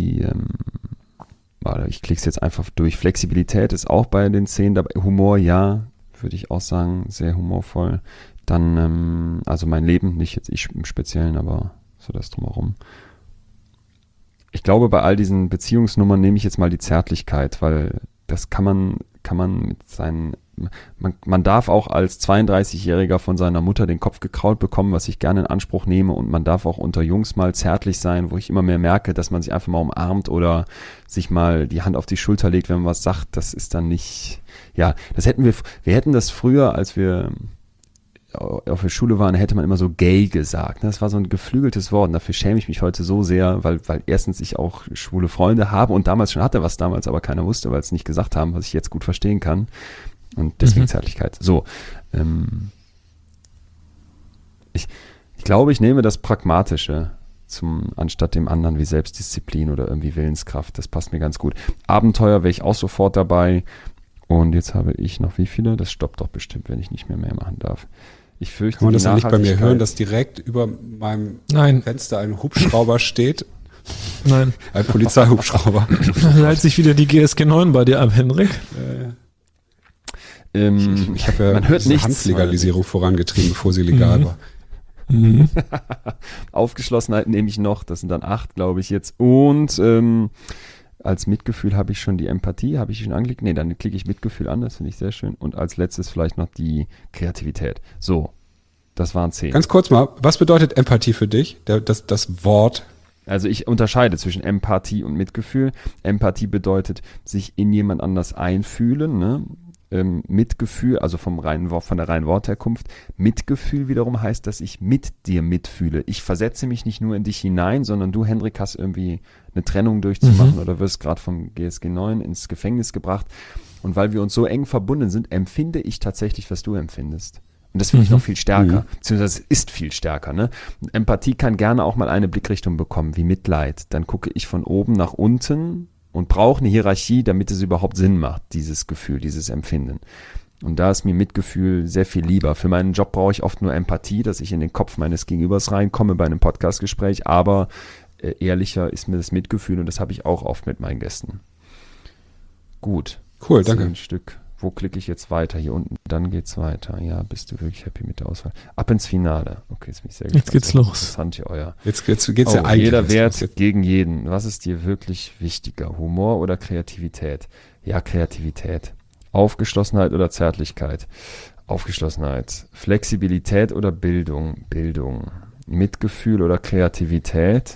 ich klicke es jetzt einfach durch. Flexibilität ist auch bei den 10 dabei. Humor, ja, würde ich auch sagen, sehr humorvoll. Dann, also mein Leben, nicht jetzt ich im Speziellen, aber so das drumherum. Ich glaube, bei all diesen Beziehungsnummern nehme ich jetzt mal die Zärtlichkeit, weil das kann man mit seinen, man darf auch als 32-Jähriger von seiner Mutter den Kopf gekraut bekommen, was ich gerne in Anspruch nehme, und man darf auch unter Jungs mal zärtlich sein, wo ich immer mehr merke, dass man sich einfach mal umarmt oder sich mal die Hand auf die Schulter legt, wenn man was sagt. Das ist dann nicht, ja, das hätten wir hätten das früher, als wir auf der Schule waren, hätte man immer so gay gesagt. Das war so ein geflügeltes Wort. Und dafür schäme ich mich heute so sehr, weil erstens ich auch schwule Freunde habe und damals schon hatte, was damals aber keiner wusste, weil es nicht gesagt haben, was ich jetzt gut verstehen kann. Und deswegen Zärtlichkeit. So. Ich glaube, ich nehme das Pragmatische anstatt dem anderen wie Selbstdisziplin oder irgendwie Willenskraft. Das passt mir ganz gut. Abenteuer wäre ich auch sofort dabei. Und jetzt habe ich noch wie viele? Das stoppt doch bestimmt, wenn ich nicht mehr machen darf. Ich fürchte, kann man das nicht bei mir hören, dass direkt über meinem Fenster ein Hubschrauber steht? Nein. Ein Polizeihubschrauber. Dann hält sich wieder die GSG 9 bei dir ab, Henrik. Ich habe ja man hört diese Hanflegalisierung vorangetrieben, bevor sie legal war. Aufgeschlossenheit nehme ich noch, das sind dann 8, glaube ich jetzt. Und als Mitgefühl habe ich schon die Empathie, habe ich schon angeklickt? Nee, dann klicke ich Mitgefühl an, das finde ich sehr schön. Und als letztes vielleicht noch die Kreativität. So, das waren 10. Ganz kurz mal, was bedeutet Empathie für dich? Das Wort. Also ich unterscheide zwischen Empathie und Mitgefühl. Empathie bedeutet, sich in jemand anders einfühlen, ne? Mitgefühl, also von der reinen Wortherkunft. Mitgefühl wiederum heißt, dass ich mit dir mitfühle. Ich versetze mich nicht nur in dich hinein, sondern du, Hendrik, hast irgendwie eine Trennung durchzumachen oder wirst gerade vom GSG 9 ins Gefängnis gebracht. Und weil wir uns so eng verbunden sind, empfinde ich tatsächlich, was du empfindest. Und das finde ich noch viel stärker, beziehungsweise es ist viel stärker. Ne? Empathie kann gerne auch mal eine Blickrichtung bekommen, wie Mitleid. Dann gucke ich von oben nach unten und brauche eine Hierarchie, damit es überhaupt Sinn macht, dieses Gefühl, dieses Empfinden. Und da ist mir Mitgefühl sehr viel lieber. Für meinen Job brauche ich oft nur Empathie, dass ich in den Kopf meines Gegenübers reinkomme bei einem Podcastgespräch, aber ehrlicher ist mir das Mitgefühl und das habe ich auch oft mit meinen Gästen. Gut. Cool, danke. 10 Stück. Wo klicke ich jetzt weiter? Hier unten, dann geht's weiter. Ja, bist du wirklich happy mit der Auswahl? Ab ins Finale. Okay, jetzt bin ich sehr gespannt. Jetzt geht's los. Interessant hier euer. Jetzt geht's ja eigentlich. Jeder Wert gegen jeden. Was ist dir wirklich wichtiger? Humor oder Kreativität? Ja, Kreativität. Aufgeschlossenheit oder Zärtlichkeit? Aufgeschlossenheit. Flexibilität oder Bildung? Bildung. Mitgefühl oder Kreativität?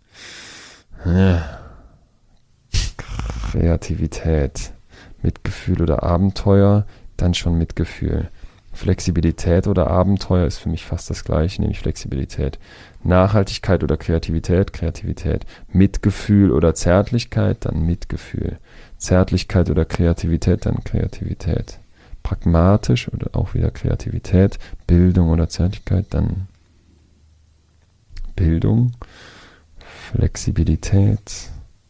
Kreativität. Mitgefühl oder Abenteuer? Dann schon Mitgefühl. Flexibilität oder Abenteuer ist für mich fast das gleiche, nämlich Flexibilität. Nachhaltigkeit oder Kreativität? Kreativität. Mitgefühl oder Zärtlichkeit? Dann Mitgefühl. Zärtlichkeit oder Kreativität, dann Kreativität. Pragmatisch oder auch wieder Kreativität. Bildung oder Zärtlichkeit, dann Bildung. Flexibilität.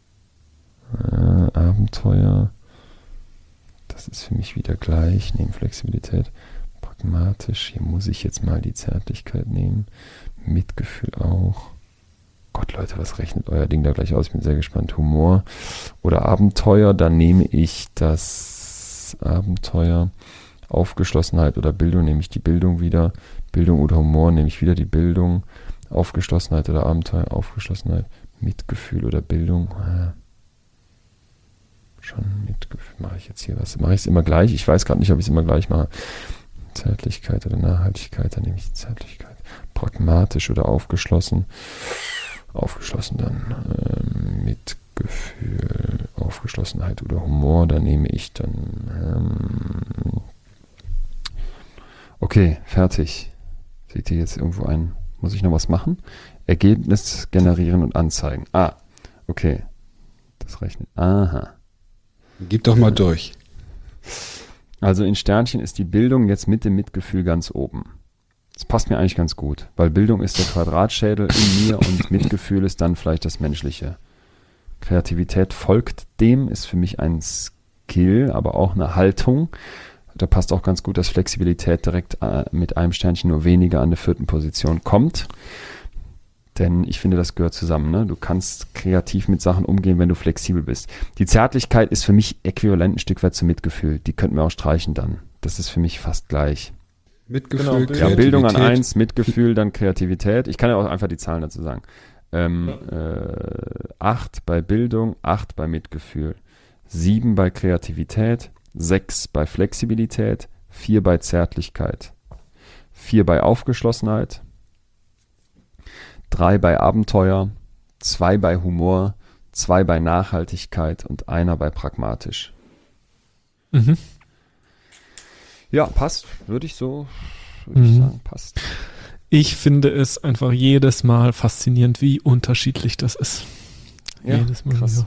Abenteuer. Das ist für mich wieder gleich. Nehmen Flexibilität. Pragmatisch. Hier muss ich jetzt mal die Zärtlichkeit nehmen. Mitgefühl auch. Gott, Leute, was rechnet euer Ding da gleich aus? Ich bin sehr gespannt. Humor oder Abenteuer, dann nehme ich das Abenteuer. Aufgeschlossenheit oder Bildung, nehme ich die Bildung wieder. Bildung oder Humor, nehme ich wieder die Bildung. Aufgeschlossenheit oder Abenteuer, Aufgeschlossenheit. Mitgefühl oder Bildung. Schon Mitgefühl. Mache ich jetzt hier was? Mache ich es immer gleich? Ich weiß gerade nicht, ob ich es immer gleich mache. Zärtlichkeit oder Nachhaltigkeit, dann nehme ich die Zärtlichkeit. Pragmatisch oder aufgeschlossen. Aufgeschlossen dann Mitgefühl, Aufgeschlossenheit oder Humor, da nehme ich dann okay, fertig. Seht ihr jetzt irgendwo ein, muss ich noch was machen? Ergebnis generieren und anzeigen. Okay. Das rechnet. Aha. Gib doch mal durch. Also in Sternchen ist die Bildung jetzt mit dem Mitgefühl ganz oben. Das passt mir eigentlich ganz gut, weil Bildung ist der Quadratschädel in mir und Mitgefühl ist dann vielleicht das Menschliche. Kreativität folgt dem, ist für mich ein Skill, aber auch eine Haltung. Da passt auch ganz gut, dass Flexibilität direkt mit einem Sternchen nur weniger an der 4. Position kommt. Denn ich finde, das gehört zusammen. Ne? Du kannst kreativ mit Sachen umgehen, wenn du flexibel bist. Die Zärtlichkeit ist für mich äquivalent ein Stück weit zum Mitgefühl. Die könnten wir auch streichen dann. Das ist für mich fast gleich. Mitgefühl, genau, ja, Bildung an 1, Mitgefühl, dann Kreativität. Ich kann ja auch einfach die Zahlen dazu sagen. 8 bei Bildung, 8 bei Mitgefühl, 7 bei Kreativität, 6 bei Flexibilität, 4 bei Zärtlichkeit, 4 bei Aufgeschlossenheit, 3 bei Abenteuer, 2 bei Humor, 2 bei Nachhaltigkeit und 1 bei pragmatisch. Mhm. Ja, passt. Würde ich sagen, passt. Ich finde es einfach jedes Mal faszinierend, wie unterschiedlich das ist. Ja, jedes Mal. krass.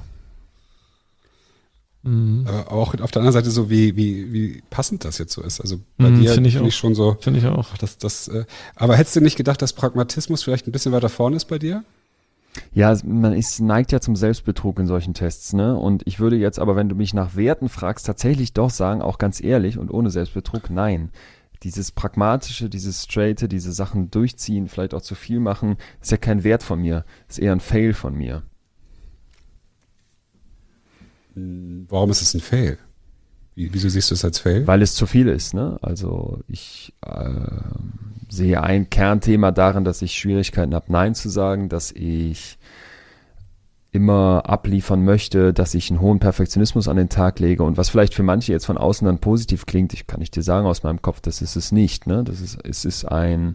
Aber auch auf der anderen Seite so, wie passend das jetzt so ist. Also bei dir finde ich schon so. Finde ich auch. Aber hättest du nicht gedacht, dass Pragmatismus vielleicht ein bisschen weiter vorne ist bei dir? Ja, man neigt ja zum Selbstbetrug in solchen Tests, ne? Und ich würde jetzt aber, wenn du mich nach Werten fragst, tatsächlich doch sagen, auch ganz ehrlich und ohne Selbstbetrug, nein. Dieses Pragmatische, dieses Straighte, diese Sachen durchziehen, vielleicht auch zu viel machen, ist ja kein Wert von mir, ist eher ein Fail von mir. Warum ist es ein Fail? Wieso siehst du es als Fail? Weil es zu viel ist, ne? Also ich sehe ein Kernthema darin, dass ich Schwierigkeiten habe, Nein zu sagen, dass ich immer abliefern möchte, dass ich einen hohen Perfektionismus an den Tag lege und was vielleicht für manche jetzt von außen dann positiv klingt, kann ich dir sagen aus meinem Kopf, das ist es nicht, ne? Es ist ein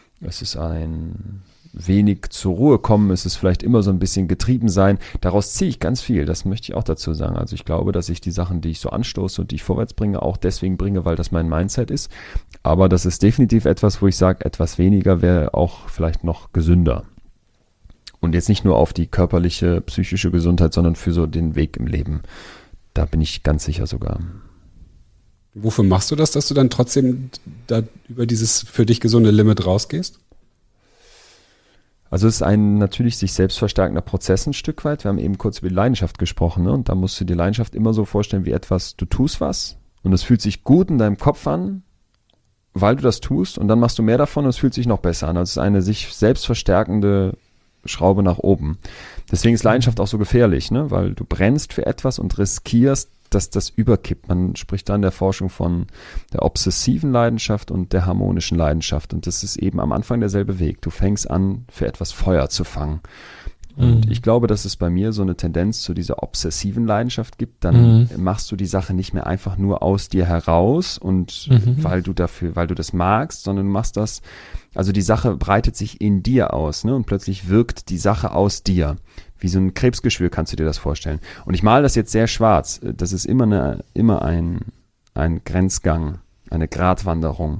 wenig zur Ruhe kommen, es ist vielleicht immer so ein bisschen getrieben sein. Daraus ziehe ich ganz viel, das möchte ich auch dazu sagen. Also ich glaube, dass ich die Sachen, die ich so anstoße und die ich vorwärts bringe, auch deswegen bringe, weil das mein Mindset ist. Aber das ist definitiv etwas, wo ich sage, etwas weniger wäre auch vielleicht noch gesünder. Und jetzt nicht nur auf die körperliche, psychische Gesundheit, sondern für so den Weg im Leben. Da bin ich ganz sicher sogar. Wofür machst du das, dass du dann trotzdem da über dieses für dich gesunde Limit rausgehst? Also es ist ein natürlich sich selbst verstärkender Prozess ein Stück weit. Wir haben eben kurz über die Leidenschaft gesprochen, ne? Und da musst du die Leidenschaft immer so vorstellen wie etwas, du tust was und es fühlt sich gut in deinem Kopf an, weil du das tust und dann machst du mehr davon und es fühlt sich noch besser an. Also es ist eine sich selbst verstärkende Schraube nach oben. Deswegen ist Leidenschaft auch so gefährlich, ne? Weil du brennst für etwas und riskierst, dass das überkippt. Man spricht da in der Forschung von der obsessiven Leidenschaft und der harmonischen Leidenschaft. Und das ist eben am Anfang derselbe Weg. Du fängst an, für etwas Feuer zu fangen. Und ich glaube, dass es bei mir so eine Tendenz zu dieser obsessiven Leidenschaft gibt. Dann machst du die Sache nicht mehr einfach nur aus dir heraus und weil du das magst, sondern du machst das, also die Sache breitet sich in dir aus, ne? Und plötzlich wirkt die Sache aus dir. Wie so ein Krebsgeschwür kannst du dir das vorstellen. Und ich male das jetzt sehr schwarz. Das ist immer ein Grenzgang, eine Gratwanderung.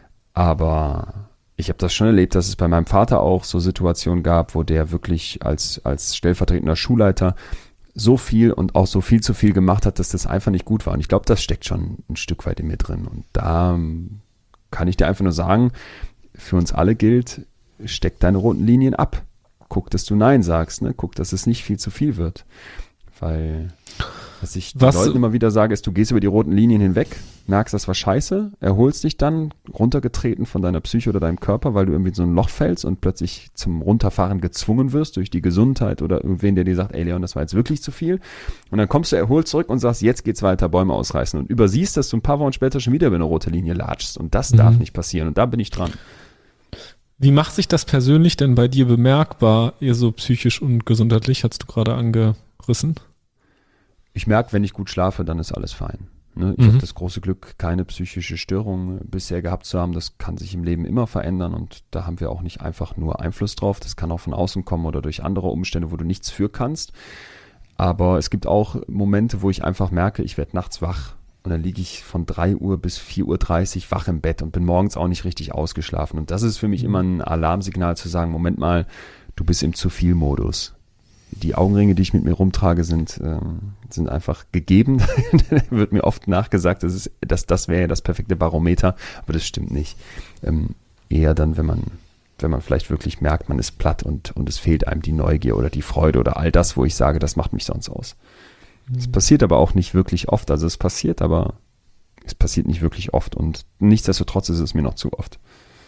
Aber ich habe das schon erlebt, dass es bei meinem Vater auch so Situationen gab, wo der wirklich als stellvertretender Schulleiter so viel und auch so viel zu viel gemacht hat, dass das einfach nicht gut war. Und ich glaube, das steckt schon ein Stück weit in mir drin. Und da kann ich dir einfach nur sagen, für uns alle gilt, steck deine roten Linien ab. Guck, dass du Nein sagst, ne? Guck, dass es nicht viel zu viel wird. Weil, was ich den Leuten immer wieder sage, ist, du gehst über die roten Linien hinweg, merkst, das war scheiße, erholst dich dann, runtergetreten von deiner Psyche oder deinem Körper, weil du irgendwie in so ein Loch fällst und plötzlich zum Runterfahren gezwungen wirst durch die Gesundheit oder irgendwen, der dir sagt, ey Leon, das war jetzt wirklich zu viel. Und dann kommst du erholt zurück und sagst, jetzt geht's weiter, Bäume ausreißen. Und übersiehst, dass du ein paar Wochen später schon wieder über eine rote Linie latschst. Und das darf nicht passieren. Und da bin ich dran. Wie macht sich das persönlich denn bei dir bemerkbar, eher so psychisch und gesundheitlich, hast du gerade angerissen? Ich merke, wenn ich gut schlafe, dann ist alles fein. Ne? Ich habe das große Glück, keine psychische Störung bisher gehabt zu haben. Das kann sich im Leben immer verändern und da haben wir auch nicht einfach nur Einfluss drauf. Das kann auch von außen kommen oder durch andere Umstände, wo du nichts für kannst. Aber es gibt auch Momente, wo ich einfach merke, ich werde nachts wach. Und dann liege ich von 3 Uhr bis 4:30 Uhr wach im Bett und bin morgens auch nicht richtig ausgeschlafen. Und das ist für mich immer ein Alarmsignal zu sagen, Moment mal, du bist im Zu-viel-Modus. Die Augenringe, die ich mit mir rumtrage, sind einfach gegeben. Wird mir oft nachgesagt, das wäre ja das perfekte Barometer, aber das stimmt nicht. Eher dann, wenn man vielleicht wirklich merkt, man ist platt und es fehlt einem die Neugier oder die Freude oder all das, wo ich sage, das macht mich sonst aus. Es passiert aber auch nicht wirklich oft. Also es passiert, aber es passiert nicht wirklich oft. Und nichtsdestotrotz ist es mir noch zu oft.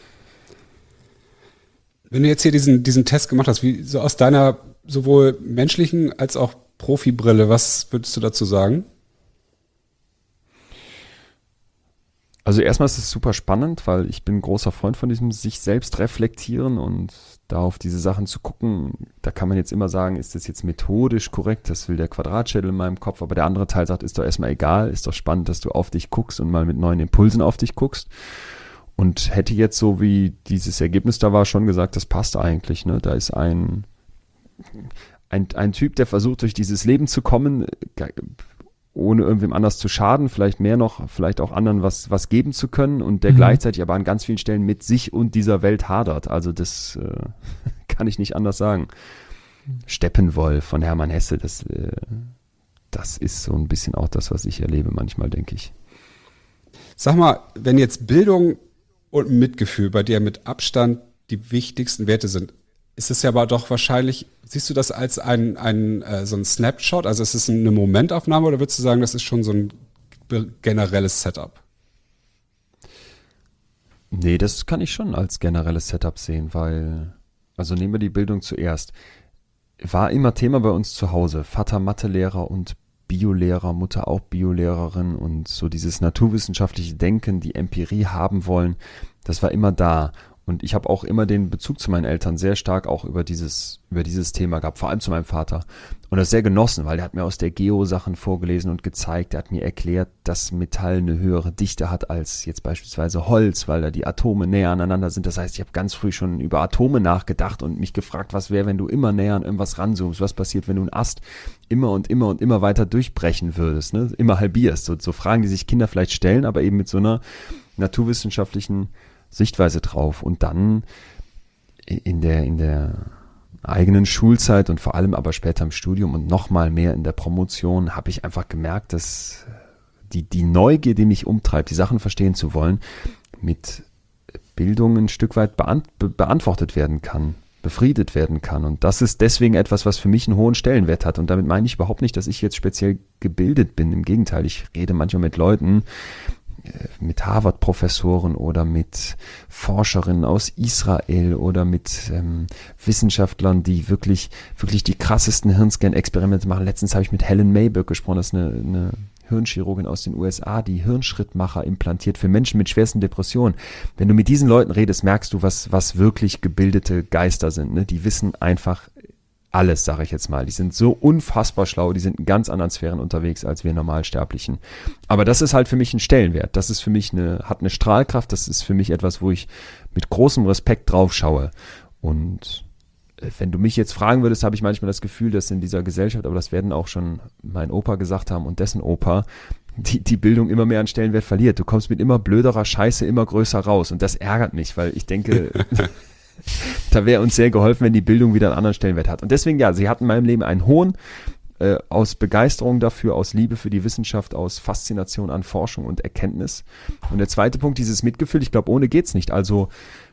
Wenn du jetzt hier diesen Test gemacht hast, wie so aus deiner sowohl menschlichen als auch Profibrille, was würdest du dazu sagen? Also erstmal ist es super spannend, weil ich bin ein großer Freund von diesem sich selbst reflektieren und da auf diese Sachen zu gucken. Da kann man jetzt immer sagen, ist das jetzt methodisch korrekt? Das will der Quadratschädel in meinem Kopf. Aber der andere Teil sagt, ist doch erstmal egal. Ist doch spannend, dass du auf dich guckst und mal mit neuen Impulsen auf dich guckst. Und hätte jetzt so wie dieses Ergebnis da war schon gesagt, das passt eigentlich. Ne? Da ist ein Typ, der versucht, durch dieses Leben zu kommen, ohne irgendwem anders zu schaden, vielleicht mehr noch, vielleicht auch anderen was geben zu können und der gleichzeitig aber an ganz vielen Stellen mit sich und dieser Welt hadert. Also das kann ich nicht anders sagen. Steppenwolf von Hermann Hesse, das ist so ein bisschen auch das, was ich erlebe manchmal, denke ich. Sag mal, wenn jetzt Bildung und Mitgefühl bei dir mit Abstand die wichtigsten Werte sind, ist es ja aber doch wahrscheinlich, siehst du das als so ein Snapshot, also ist es eine Momentaufnahme oder würdest du sagen, das ist schon so ein generelles Setup? Nee, das kann ich schon als generelles Setup sehen, weil, also nehmen wir die Bildung zuerst. War immer Thema bei uns zu Hause. Vater Mathelehrer und Biolehrer, Mutter auch Biolehrerin und so dieses naturwissenschaftliche Denken, die Empirie haben wollen, das war immer da. Und ich habe auch immer den Bezug zu meinen Eltern sehr stark auch über dieses Thema gehabt, vor allem zu meinem Vater. Und das sehr genossen, weil der hat mir aus der Geo Sachen vorgelesen und gezeigt, der hat mir erklärt, dass Metall eine höhere Dichte hat als jetzt beispielsweise Holz, weil da die Atome näher aneinander sind. Das heißt, ich habe ganz früh schon über Atome nachgedacht und mich gefragt, was wäre, wenn du immer näher an irgendwas ranzoomst, was passiert, wenn du einen Ast immer und immer und immer weiter durchbrechen würdest, ne? Immer halbierst. So Fragen, die sich Kinder vielleicht stellen, aber eben mit so einer naturwissenschaftlichen Sichtweise drauf. Und dann in der eigenen Schulzeit und vor allem aber später im Studium und noch mal mehr in der Promotion habe ich einfach gemerkt, dass die Neugier, die mich umtreibt, die Sachen verstehen zu wollen, mit Bildung ein Stück weit beantwortet werden kann, befriedet werden kann. Und das ist deswegen etwas, was für mich einen hohen Stellenwert hat. Und damit meine ich überhaupt nicht, dass ich jetzt speziell gebildet bin. Im Gegenteil, ich rede manchmal mit Leuten, mit Harvard-Professoren oder mit Forscherinnen aus Israel oder mit Wissenschaftlern, die wirklich die krassesten Hirnscan-Experimente machen. Letztens habe ich mit Helen Mayberg gesprochen, das ist eine Hirnchirurgin aus den USA, die Hirnschrittmacher implantiert für Menschen mit schwersten Depressionen. Wenn du mit diesen Leuten redest, merkst du, was wirklich gebildete Geister sind. Ne? Die wissen einfach alles, sage ich jetzt mal. Die sind so unfassbar schlau, die sind in ganz anderen Sphären unterwegs als wir Normalsterblichen. Aber das ist halt für mich ein Stellenwert. Das ist für mich hat eine Strahlkraft. Das ist für mich etwas, wo ich mit großem Respekt drauf schaue. Und wenn du mich jetzt fragen würdest, habe ich manchmal das Gefühl, dass in dieser Gesellschaft, aber das werden auch schon mein Opa gesagt haben und dessen Opa, die Bildung immer mehr an Stellenwert verliert. Du kommst mit immer blöderer Scheiße immer größer raus. Und das ärgert mich, weil ich denke, da wäre uns sehr geholfen, wenn die Bildung wieder einen anderen Stellenwert hat. Und deswegen, ja, sie hat in meinem Leben einen hohen, aus Begeisterung dafür, aus Liebe für die Wissenschaft, aus Faszination an Forschung und Erkenntnis. Und der zweite Punkt, dieses Mitgefühl, ich glaube, ohne geht's nicht. Also,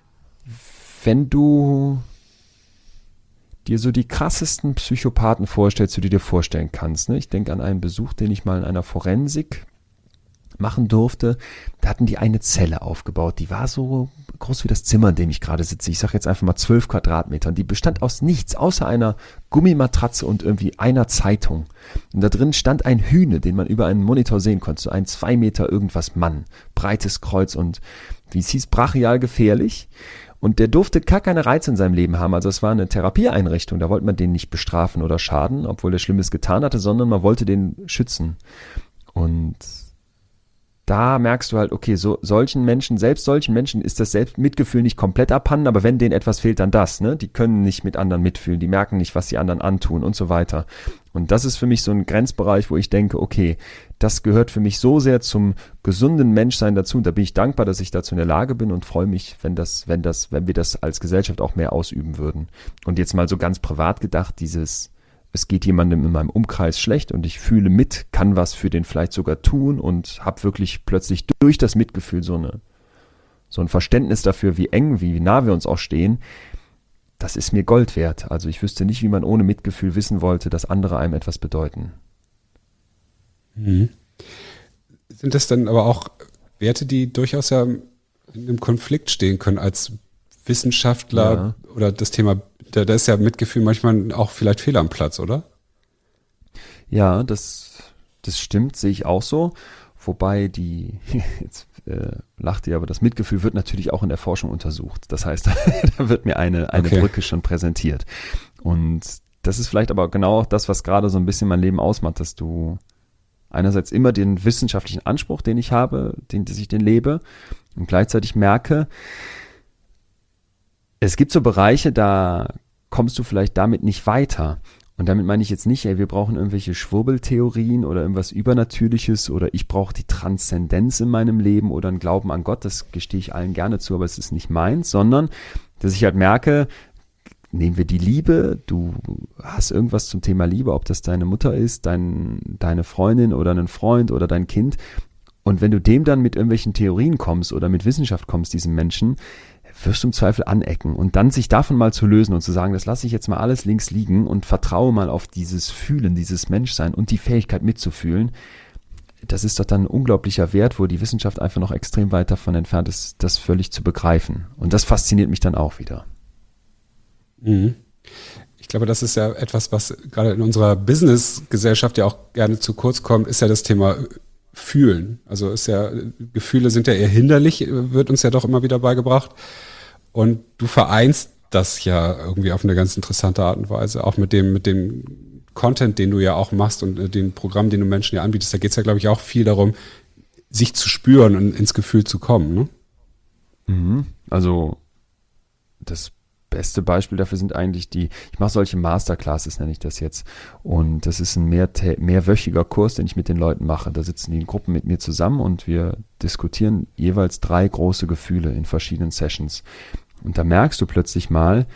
wenn du dir so die krassesten Psychopathen vorstellst, die du dir vorstellen kannst. Ne? Ich denke an einen Besuch, den ich mal in einer Forensik machen durfte. Da hatten die eine Zelle aufgebaut, die war so groß wie das Zimmer, in dem ich gerade sitze. Ich sage jetzt einfach mal 12 Quadratmeter. Und die bestand aus nichts, außer einer Gummimatratze und irgendwie einer Zeitung. Und da drin stand ein Hühne, den man über einen Monitor sehen konnte. So ein 2 Meter irgendwas Mann, breites Kreuz und wie es hieß, brachial gefährlich. Und der durfte gar keine Reize in seinem Leben haben. Also es war eine Therapieeinrichtung. Da wollte man den nicht bestrafen oder schaden, obwohl er Schlimmes getan hatte, sondern man wollte den schützen. Und da merkst du halt, okay, solchen Menschen ist das Selbstmitgefühl nicht komplett abhanden, aber wenn denen etwas fehlt, dann das, ne? Die können nicht mit anderen mitfühlen, die merken nicht, was die anderen antun und so weiter. Und das ist für mich so ein Grenzbereich, wo ich denke, okay, das gehört für mich so sehr zum gesunden Menschsein dazu. Und da bin ich dankbar, dass ich dazu in der Lage bin und freue mich, wenn wir das als Gesellschaft auch mehr ausüben würden. Und jetzt mal so ganz privat gedacht, es geht jemandem in meinem Umkreis schlecht und ich fühle mit, kann was für den vielleicht sogar tun und habe wirklich plötzlich durch das Mitgefühl so ein Verständnis dafür, wie nah wir uns auch stehen. Das ist mir Gold wert. Also ich wüsste nicht, wie man ohne Mitgefühl wissen wollte, dass andere einem etwas bedeuten. Mhm. Sind das dann aber auch Werte, die durchaus ja in einem Konflikt stehen können als Wissenschaftler oder das Thema, da ist ja Mitgefühl manchmal auch vielleicht fehl am Platz, oder? Ja, das stimmt, sehe ich auch so. Wobei jetzt lacht ihr, aber das Mitgefühl wird natürlich auch in der Forschung untersucht. Das heißt, da wird mir eine Brücke schon präsentiert. Und das ist vielleicht aber genau auch das, was gerade so ein bisschen mein Leben ausmacht, dass du einerseits immer den wissenschaftlichen Anspruch, den ich habe, dass ich den lebe und gleichzeitig merke, es gibt so Bereiche, da kommst du vielleicht damit nicht weiter. Und damit meine ich jetzt nicht, wir brauchen irgendwelche Schwurbeltheorien oder irgendwas Übernatürliches oder ich brauche die Transzendenz in meinem Leben oder einen Glauben an Gott, das gestehe ich allen gerne zu, aber es ist nicht meins, sondern dass ich halt merke, nehmen wir die Liebe, du hast irgendwas zum Thema Liebe, ob das deine Mutter ist, deine Freundin oder ein Freund oder dein Kind. Und wenn du dem dann mit irgendwelchen Theorien kommst oder mit Wissenschaft kommst, diesem Menschen, wirst du im Zweifel anecken. Und dann sich davon mal zu lösen und zu sagen, das lasse ich jetzt mal alles links liegen und vertraue mal auf dieses Fühlen, dieses Menschsein und die Fähigkeit mitzufühlen, das ist doch dann ein unglaublicher Wert, wo die Wissenschaft einfach noch extrem weit davon entfernt ist, das völlig zu begreifen. Und das fasziniert mich dann auch wieder. Mhm. Ich glaube, das ist ja etwas, was gerade in unserer Business-Gesellschaft ja auch gerne zu kurz kommt, ist ja das Thema Fühlen. Also Gefühle sind ja eher hinderlich, wird uns ja doch immer wieder beigebracht. Und du vereinst das ja irgendwie auf eine ganz interessante Art und Weise, auch mit dem Content, den du ja auch machst und den Programm, den du Menschen ja anbietest. Da geht es ja, glaube ich, auch viel darum, sich zu spüren und ins Gefühl zu kommen. Ne? Mhm. Also das beste Beispiel dafür sind eigentlich ich mache solche Masterclasses, nenne ich das jetzt. Und das ist ein mehrwöchiger Kurs, den ich mit den Leuten mache. Da sitzen die in Gruppen mit mir zusammen und wir diskutieren jeweils 3 große Gefühle in verschiedenen Sessions. Und da merkst du plötzlich mal,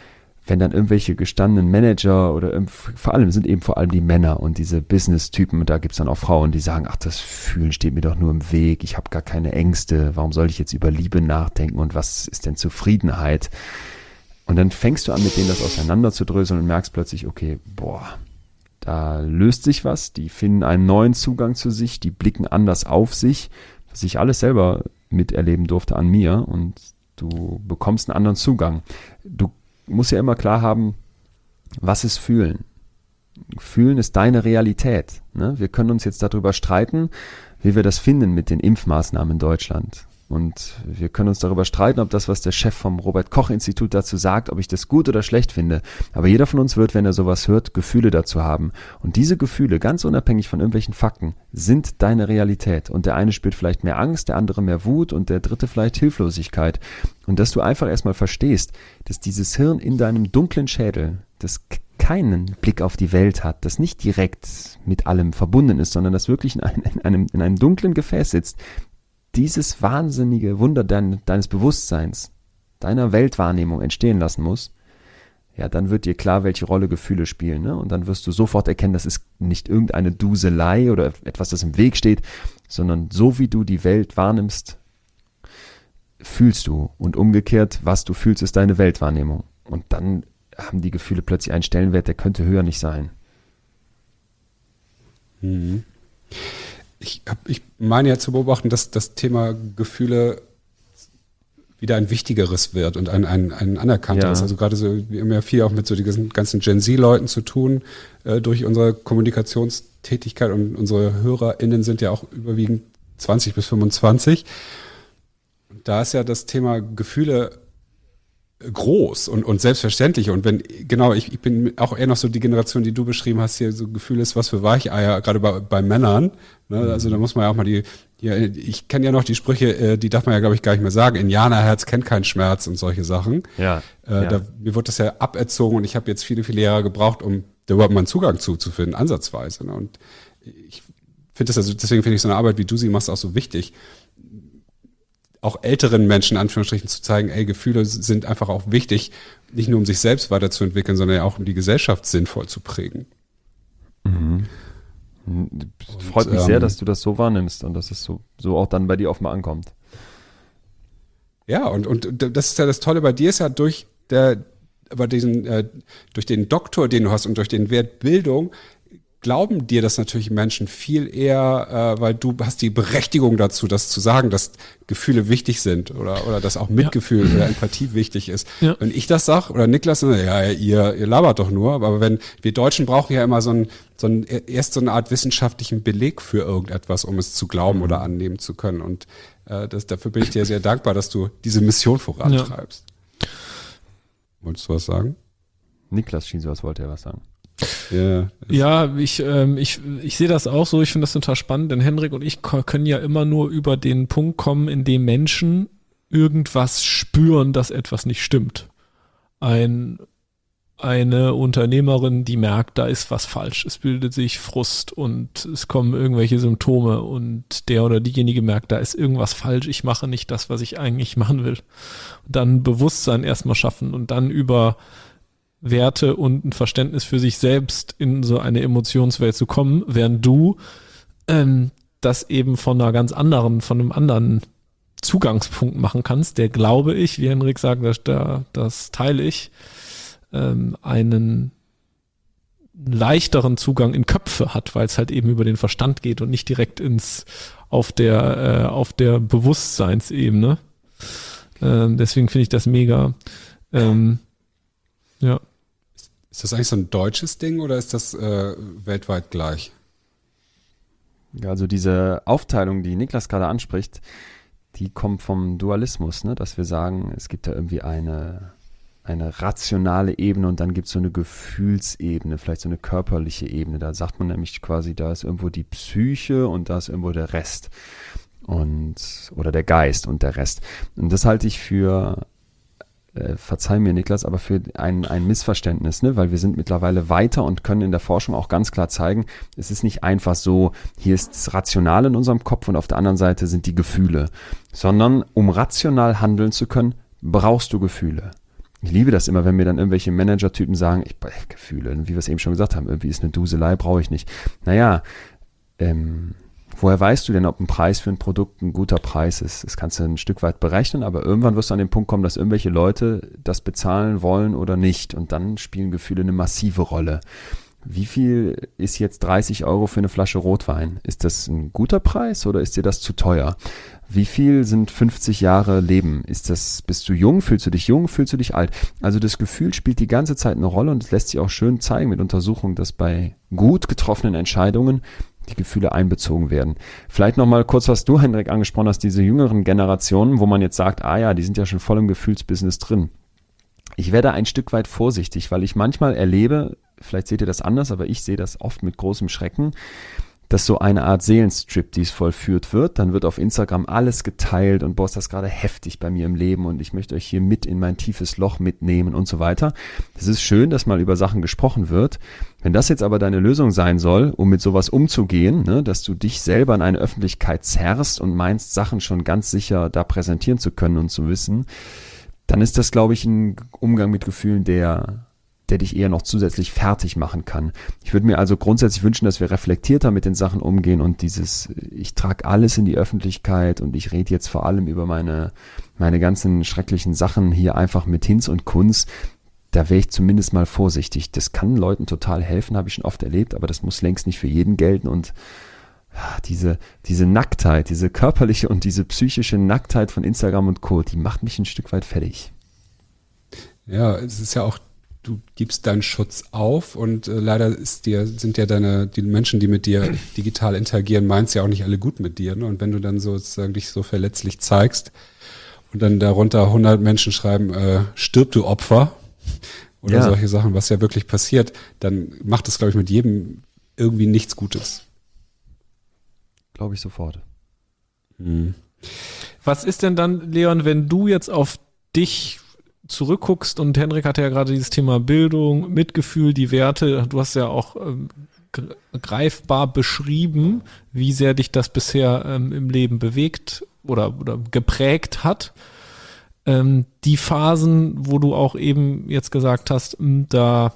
wenn dann irgendwelche gestandenen Manager oder vor allem die Männer und diese Business-Typen, und da gibt's dann auch Frauen, die sagen, ach, das Fühlen steht mir doch nur im Weg, ich habe gar keine Ängste, warum soll ich jetzt über Liebe nachdenken und was ist denn Zufriedenheit? Und dann fängst du an, mit denen das auseinanderzudröseln und merkst plötzlich, okay, da löst sich was, die finden einen neuen Zugang zu sich, die blicken anders auf sich, was ich alles selber miterleben durfte an mir, und du bekommst einen anderen Zugang. Du musst ja immer klar haben, was ist Fühlen? Fühlen ist deine Realität. Ne? Wir können uns jetzt darüber streiten, wie wir das finden mit den Impfmaßnahmen in Deutschland. Und wir können uns darüber streiten, ob das, was der Chef vom Robert-Koch-Institut dazu sagt, ob ich das gut oder schlecht finde. Aber jeder von uns wird, wenn er sowas hört, Gefühle dazu haben. Und diese Gefühle, ganz unabhängig von irgendwelchen Fakten, sind deine Realität. Und der eine spürt vielleicht mehr Angst, der andere mehr Wut und der dritte vielleicht Hilflosigkeit. Und dass du einfach erstmal verstehst, dass dieses Hirn in deinem dunklen Schädel, das keinen Blick auf die Welt hat, das nicht direkt mit allem verbunden ist, sondern das wirklich in einem dunklen Gefäß sitzt, dieses wahnsinnige Wunder deines Bewusstseins, deiner Weltwahrnehmung entstehen lassen muss, ja, dann wird dir klar, welche Rolle Gefühle spielen, ne? Und dann wirst du sofort erkennen, das ist nicht irgendeine Duselei oder etwas, das im Weg steht, sondern so wie du die Welt wahrnimmst, fühlst du. Und umgekehrt, was du fühlst, ist deine Weltwahrnehmung. Und dann haben die Gefühle plötzlich einen Stellenwert, der könnte höher nicht sein. Mhm. Ich meine ja zu beobachten, dass das Thema Gefühle wieder ein wichtigeres wird und ein anerkannteres. Ja. Also gerade so, wir haben ja viel auch mit so diesen ganzen Gen Z-Leuten zu tun, durch unsere Kommunikationstätigkeit, und unsere HörerInnen sind ja auch überwiegend 20 bis 25. Und da ist ja das Thema Gefühle groß und selbstverständlich. Und ich bin auch eher noch so die Generation, die du beschrieben hast, hier so Gefühl ist was für Weicheier, gerade bei Männern. Ne? Also da muss man ja auch mal ich kenne ja noch die Sprüche, die darf man ja, glaube ich, gar nicht mehr sagen. Indianerherz kennt keinen Schmerz und solche Sachen. Ja. Mir wurde das ja aberzogen, und ich habe jetzt viele, viele Jahre gebraucht, um da überhaupt mal einen Zugang zu finden, ansatzweise. Ne? Und ich finde deswegen finde ich so eine Arbeit, wie du sie machst, auch so wichtig, auch älteren Menschen, in Anführungsstrichen, zu zeigen, Gefühle sind einfach auch wichtig, nicht nur um sich selbst weiterzuentwickeln, sondern ja auch um die Gesellschaft sinnvoll zu prägen. Mhm. Freut mich sehr, dass du das so wahrnimmst und dass es so auch dann bei dir offenbar ankommt. Ja, und das ist ja das Tolle bei dir, ist ja durch den Doktor, den du hast, und durch den Wert Bildung, glauben dir das natürlich Menschen viel eher, weil du hast die Berechtigung dazu, das zu sagen, dass Gefühle wichtig sind oder dass auch Mitgefühl oder Empathie wichtig ist. Ja. Wenn ich das sage, oder Niklas, ihr labert doch nur, aber wenn wir Deutschen brauchen ja immer erst so eine Art wissenschaftlichen Beleg für irgendetwas, um es zu glauben oder annehmen zu können. Und dafür bin ich dir sehr dankbar, dass du diese Mission vorantreibst. Ja. Wolltest du was sagen? Niklas schien so, als wollte er was sagen. Ja, ich sehe das auch so, ich finde das total spannend, denn Henrik und ich können ja immer nur über den Punkt kommen, in dem Menschen irgendwas spüren, dass etwas nicht stimmt. Eine Unternehmerin, die merkt, da ist was falsch, es bildet sich Frust und es kommen irgendwelche Symptome und der oder diejenige merkt, da ist irgendwas falsch, ich mache nicht das, was ich eigentlich machen will. Und dann Bewusstsein erstmal schaffen und dann über Werte und ein Verständnis für sich selbst in so eine Emotionswelt zu kommen, während du das eben von einem anderen Zugangspunkt machen kannst, der, glaube ich, wie Henrik sagt, das teile ich, einen leichteren Zugang in Köpfe hat, weil es halt eben über den Verstand geht und nicht direkt auf der Bewusstseinsebene. Deswegen finde ich das mega. Ja. Ist das eigentlich so ein deutsches Ding oder ist das weltweit gleich? Ja, also diese Aufteilung, die Niklas gerade anspricht, die kommt vom Dualismus, ne? Dass wir sagen, es gibt da irgendwie eine rationale Ebene und dann gibt es so eine Gefühlsebene, vielleicht so eine körperliche Ebene. Da sagt man nämlich quasi, da ist irgendwo die Psyche und da ist irgendwo der Rest oder der Geist und der Rest. Und das halte ich für verzeih mir Niklas, aber für ein Missverständnis, ne? Weil wir sind mittlerweile weiter und können in der Forschung auch ganz klar zeigen, es ist nicht einfach so, hier ist das Rational in unserem Kopf und auf der anderen Seite sind die Gefühle, sondern um rational handeln zu können, brauchst du Gefühle. Ich liebe das immer, wenn mir dann irgendwelche Manager-Typen sagen, Gefühle, wie wir es eben schon gesagt haben, irgendwie ist eine Duselei, brauche ich nicht. Naja, woher weißt du denn, ob ein Preis für ein Produkt ein guter Preis ist? Das kannst du ein Stück weit berechnen, aber irgendwann wirst du an den Punkt kommen, dass irgendwelche Leute das bezahlen wollen oder nicht. Und dann spielen Gefühle eine massive Rolle. Wie viel ist jetzt 30 € für eine Flasche Rotwein? Ist das ein guter Preis oder ist dir das zu teuer? Wie viel sind 50 Jahre Leben? Bist du jung? Fühlst du dich jung? Fühlst du dich alt? Also das Gefühl spielt die ganze Zeit eine Rolle und es lässt sich auch schön zeigen mit Untersuchungen, dass bei gut getroffenen Entscheidungen die Gefühle einbezogen werden. Vielleicht nochmal kurz, was du, Hendrik, angesprochen hast, diese jüngeren Generationen, wo man jetzt sagt, die sind ja schon voll im Gefühlsbusiness drin. Ich werde ein Stück weit vorsichtig, weil ich manchmal erlebe, vielleicht seht ihr das anders, aber ich sehe das oft mit großem Schrecken, dass so eine Art Seelenstriptease vollführt wird. Dann wird auf Instagram alles geteilt und ist das gerade heftig bei mir im Leben und ich möchte euch hier mit in mein tiefes Loch mitnehmen und so weiter. Es ist schön, dass mal über Sachen gesprochen wird. Wenn das jetzt aber deine Lösung sein soll, um mit sowas umzugehen, ne, dass du dich selber in eine Öffentlichkeit zerrst und meinst, Sachen schon ganz sicher da präsentieren zu können und zu wissen, dann ist das, glaube ich, ein Umgang mit Gefühlen, der dich eher noch zusätzlich fertig machen kann. Ich würde mir also grundsätzlich wünschen, dass wir reflektierter mit den Sachen umgehen und ich trage alles in die Öffentlichkeit und ich rede jetzt vor allem über meine ganzen schrecklichen Sachen hier einfach mit Hinz und Kunz. Da wäre ich zumindest mal vorsichtig. Das kann Leuten total helfen, habe ich schon oft erlebt, aber das muss längst nicht für jeden gelten und diese Nacktheit, diese körperliche und diese psychische Nacktheit von Instagram und Co., die macht mich ein Stück weit fertig. Ja, es ist ja auch, du gibst deinen Schutz auf und leider sind ja die Menschen, die mit dir digital interagieren, meinen es ja auch nicht alle gut mit dir. Ne? Und wenn du dann sozusagen dich so verletzlich zeigst und dann darunter 100 Menschen schreiben, stirb du Opfer oder solche Sachen, was ja wirklich passiert, dann macht es, glaube ich, mit jedem irgendwie nichts Gutes. Glaube ich sofort. Was ist denn dann, Leon, wenn du jetzt auf dich zurückguckst und Hendrik hatte ja gerade dieses Thema Bildung, Mitgefühl, die Werte, du hast ja auch greifbar beschrieben, wie sehr dich das bisher im Leben bewegt oder geprägt hat. Die Phasen, wo du auch eben jetzt gesagt hast, da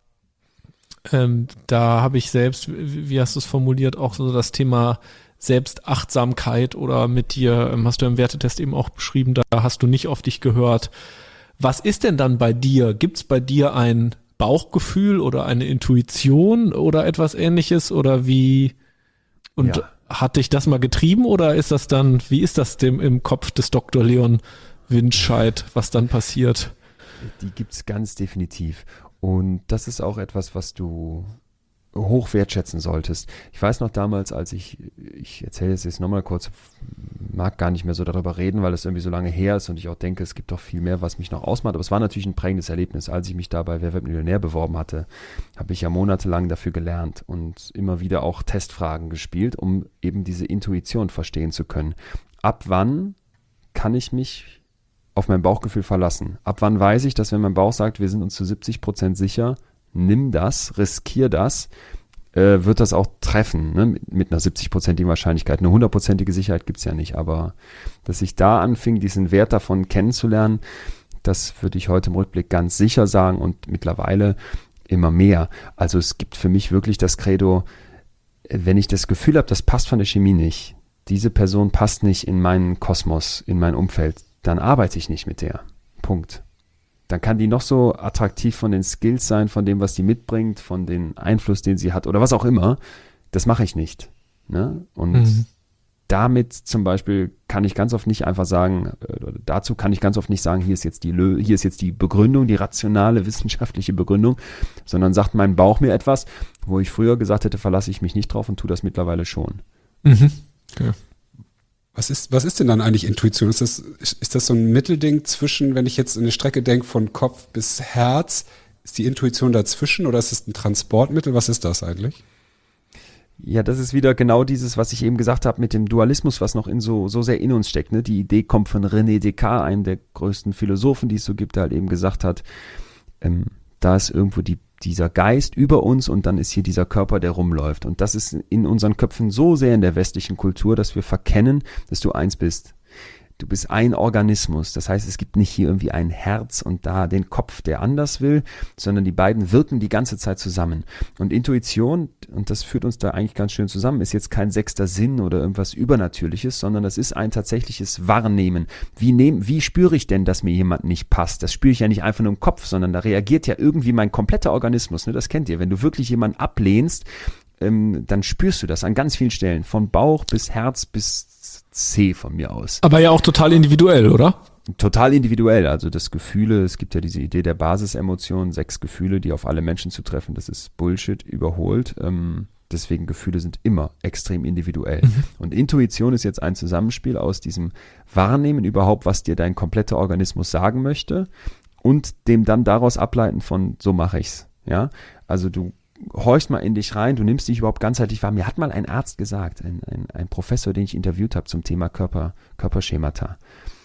habe ich selbst, wie hast du es formuliert, auch so das Thema Selbstachtsamkeit oder mit dir, hast du im Wertetest eben auch beschrieben, da hast du nicht auf dich gehört. Was ist denn dann bei dir? Gibt es bei dir ein Bauchgefühl oder eine Intuition oder etwas Ähnliches oder wie? Und hat dich das mal getrieben oder ist das dann, wie ist das im Kopf des Dr. Leon Winscheid, was dann passiert? Die gibt es ganz definitiv. Und das ist auch etwas, was du hoch wertschätzen solltest. Ich weiß noch damals, als ich erzähle es jetzt nochmal kurz, mag gar nicht mehr so darüber reden, weil es irgendwie so lange her ist und ich auch denke, es gibt doch viel mehr, was mich noch ausmacht. Aber es war natürlich ein prägendes Erlebnis. Als ich mich da bei Wer wird Millionär beworben hatte, habe ich ja monatelang dafür gelernt und immer wieder auch Testfragen gespielt, um eben diese Intuition verstehen zu können. Ab wann kann ich mich auf mein Bauchgefühl verlassen? Ab wann weiß ich, dass wenn mein Bauch sagt, wir sind uns zu 70% sicher, nimm das, riskier das, wird das auch treffen, ne? Mit einer 70%igen Wahrscheinlichkeit. Eine 100%ige Sicherheit gibt es ja nicht, aber dass ich da anfing, diesen Wert davon kennenzulernen, das würde ich heute im Rückblick ganz sicher sagen und mittlerweile immer mehr. Also es gibt für mich wirklich das Credo, wenn ich das Gefühl habe, das passt von der Chemie nicht, diese Person passt nicht in meinen Kosmos, in mein Umfeld, dann arbeite ich nicht mit der. Punkt. Dann kann die noch so attraktiv von den Skills sein, von dem, was die mitbringt, von dem Einfluss, den sie hat oder was auch immer. Das mache ich nicht. Ne? Und damit zum Beispiel kann ich ganz oft nicht einfach sagen, dazu kann ich ganz oft nicht sagen, hier ist jetzt die Begründung, die rationale, wissenschaftliche Begründung, sondern sagt mein Bauch mir etwas, wo ich früher gesagt hätte, verlasse ich mich nicht drauf und tue das mittlerweile schon. Okay. Was ist denn dann eigentlich Intuition? Ist das so ein Mittelding zwischen, wenn ich jetzt in eine Strecke denke, von Kopf bis Herz, ist die Intuition dazwischen oder ist es ein Transportmittel? Was ist das eigentlich? Ja, das ist wieder genau dieses, was ich eben gesagt habe mit dem Dualismus, was noch so sehr in uns steckt. Ne? Die Idee kommt von René Descartes, einem der größten Philosophen, die es so gibt, der halt eben gesagt hat, da ist irgendwo dieser Geist über uns und dann ist hier dieser Körper, der rumläuft. Und das ist in unseren Köpfen so sehr in der westlichen Kultur, dass wir verkennen, dass du eins bist. Du bist ein Organismus. Das heißt, es gibt nicht hier irgendwie ein Herz und da den Kopf, der anders will, sondern die beiden wirken die ganze Zeit zusammen. Und Intuition, und das führt uns da eigentlich ganz schön zusammen, ist jetzt kein sechster Sinn oder irgendwas Übernatürliches, sondern das ist ein tatsächliches Wahrnehmen. Wie spüre ich denn, dass mir jemand nicht passt? Das spüre ich ja nicht einfach nur im Kopf, sondern da reagiert ja irgendwie mein kompletter Organismus. Ne? Das kennt ihr. Wenn du wirklich jemanden ablehnst, dann spürst du das an ganz vielen Stellen. Von Bauch bis Herz bis C von mir aus. Aber ja auch total individuell, oder? Total individuell. Also das Gefühle, es gibt ja diese Idee der Basisemotionen, 6 Gefühle, die auf alle Menschen zu treffen. Das ist Bullshit, überholt. Deswegen Gefühle sind immer extrem individuell. Und Intuition ist jetzt ein Zusammenspiel aus diesem Wahrnehmen überhaupt, was dir dein kompletter Organismus sagen möchte und dem dann daraus ableiten von, so mache ich's. Ja? Also du horchst mal in dich rein, du nimmst dich überhaupt ganzheitlich wahr. Mir hat mal ein Arzt gesagt, ein Professor, den ich interviewt habe zum Thema Körperschemata.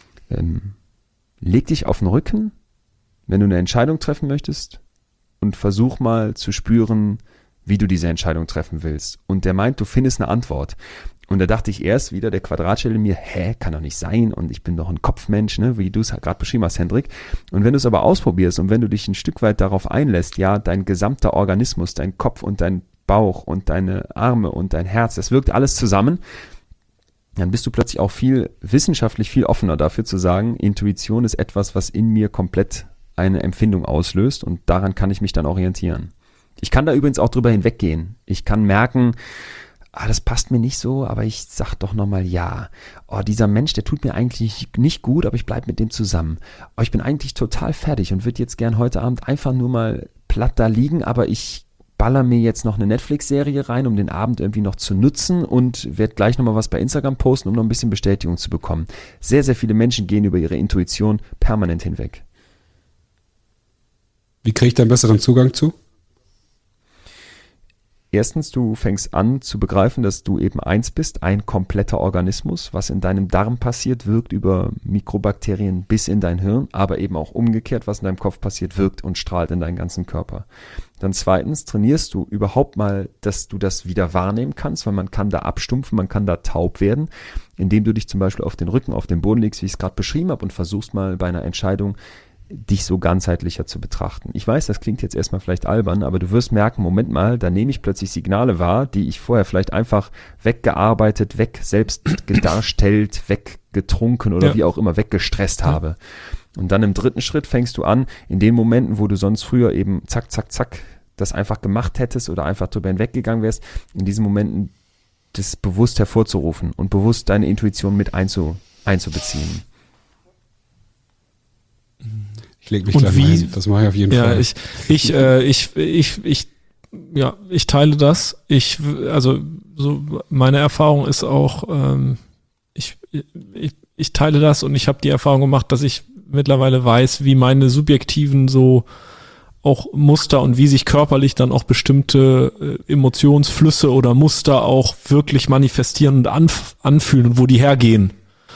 Leg dich auf den Rücken, wenn du eine Entscheidung treffen möchtest und versuch mal zu spüren, wie du diese Entscheidung treffen willst. Und der meint, du findest eine Antwort. Und da dachte ich erst wieder, der Quadratschädel in mir, kann doch nicht sein und ich bin doch ein Kopfmensch, ne, wie du es gerade beschrieben hast, Hendrik. Und wenn du es aber ausprobierst und wenn du dich ein Stück weit darauf einlässt, ja, dein gesamter Organismus, dein Kopf und dein Bauch und deine Arme und dein Herz, das wirkt alles zusammen, dann bist du plötzlich auch wissenschaftlich viel offener dafür zu sagen, Intuition ist etwas, was in mir komplett eine Empfindung auslöst und daran kann ich mich dann orientieren. Ich kann da übrigens auch drüber hinweggehen. Ich kann merken, das passt mir nicht so, aber ich sag doch nochmal ja. Dieser Mensch, der tut mir eigentlich nicht gut, aber ich bleib mit dem zusammen. Ich bin eigentlich total fertig und würde jetzt gern heute Abend einfach nur mal platt da liegen, aber ich baller mir jetzt noch eine Netflix-Serie rein, um den Abend irgendwie noch zu nutzen und werde gleich nochmal was bei Instagram posten, um noch ein bisschen Bestätigung zu bekommen. Sehr, sehr viele Menschen gehen über ihre Intuition permanent hinweg. Wie kriege ich da einen besseren Zugang zu? Erstens, du fängst an zu begreifen, dass du eben eins bist, ein kompletter Organismus. Was in deinem Darm passiert, wirkt über Mikrobakterien bis in dein Hirn, aber eben auch umgekehrt, was in deinem Kopf passiert, wirkt und strahlt in deinen ganzen Körper. Dann zweitens, trainierst du überhaupt mal, dass du das wieder wahrnehmen kannst, weil man kann da abstumpfen, man kann da taub werden, indem du dich zum Beispiel auf den Rücken, auf den Boden legst, wie ich es gerade beschrieben habe, und versuchst mal bei einer Entscheidung dich so ganzheitlicher zu betrachten. Ich weiß, das klingt jetzt erstmal vielleicht albern, aber du wirst merken, Moment mal, da nehme ich plötzlich Signale wahr, die ich vorher vielleicht einfach weggearbeitet, selbst darstellt, weggetrunken oder wie auch immer, weggestresst habe. Und dann im dritten Schritt fängst du an, in den Momenten, wo du sonst früher eben zack, zack, zack das einfach gemacht hättest oder einfach drüber hinweggegangen wärst, in diesen Momenten das bewusst hervorzurufen und bewusst deine Intuition mit einzubeziehen. Ich lege mich gleich mal hin. Das mache ich auf jeden Fall. Ich teile das. Meine Erfahrung ist auch, ich teile das und ich habe die Erfahrung gemacht, dass ich mittlerweile weiß, wie meine subjektiven so auch Muster und wie sich körperlich dann auch bestimmte Emotionsflüsse oder Muster auch wirklich manifestieren und anfühlen und wo die hergehen.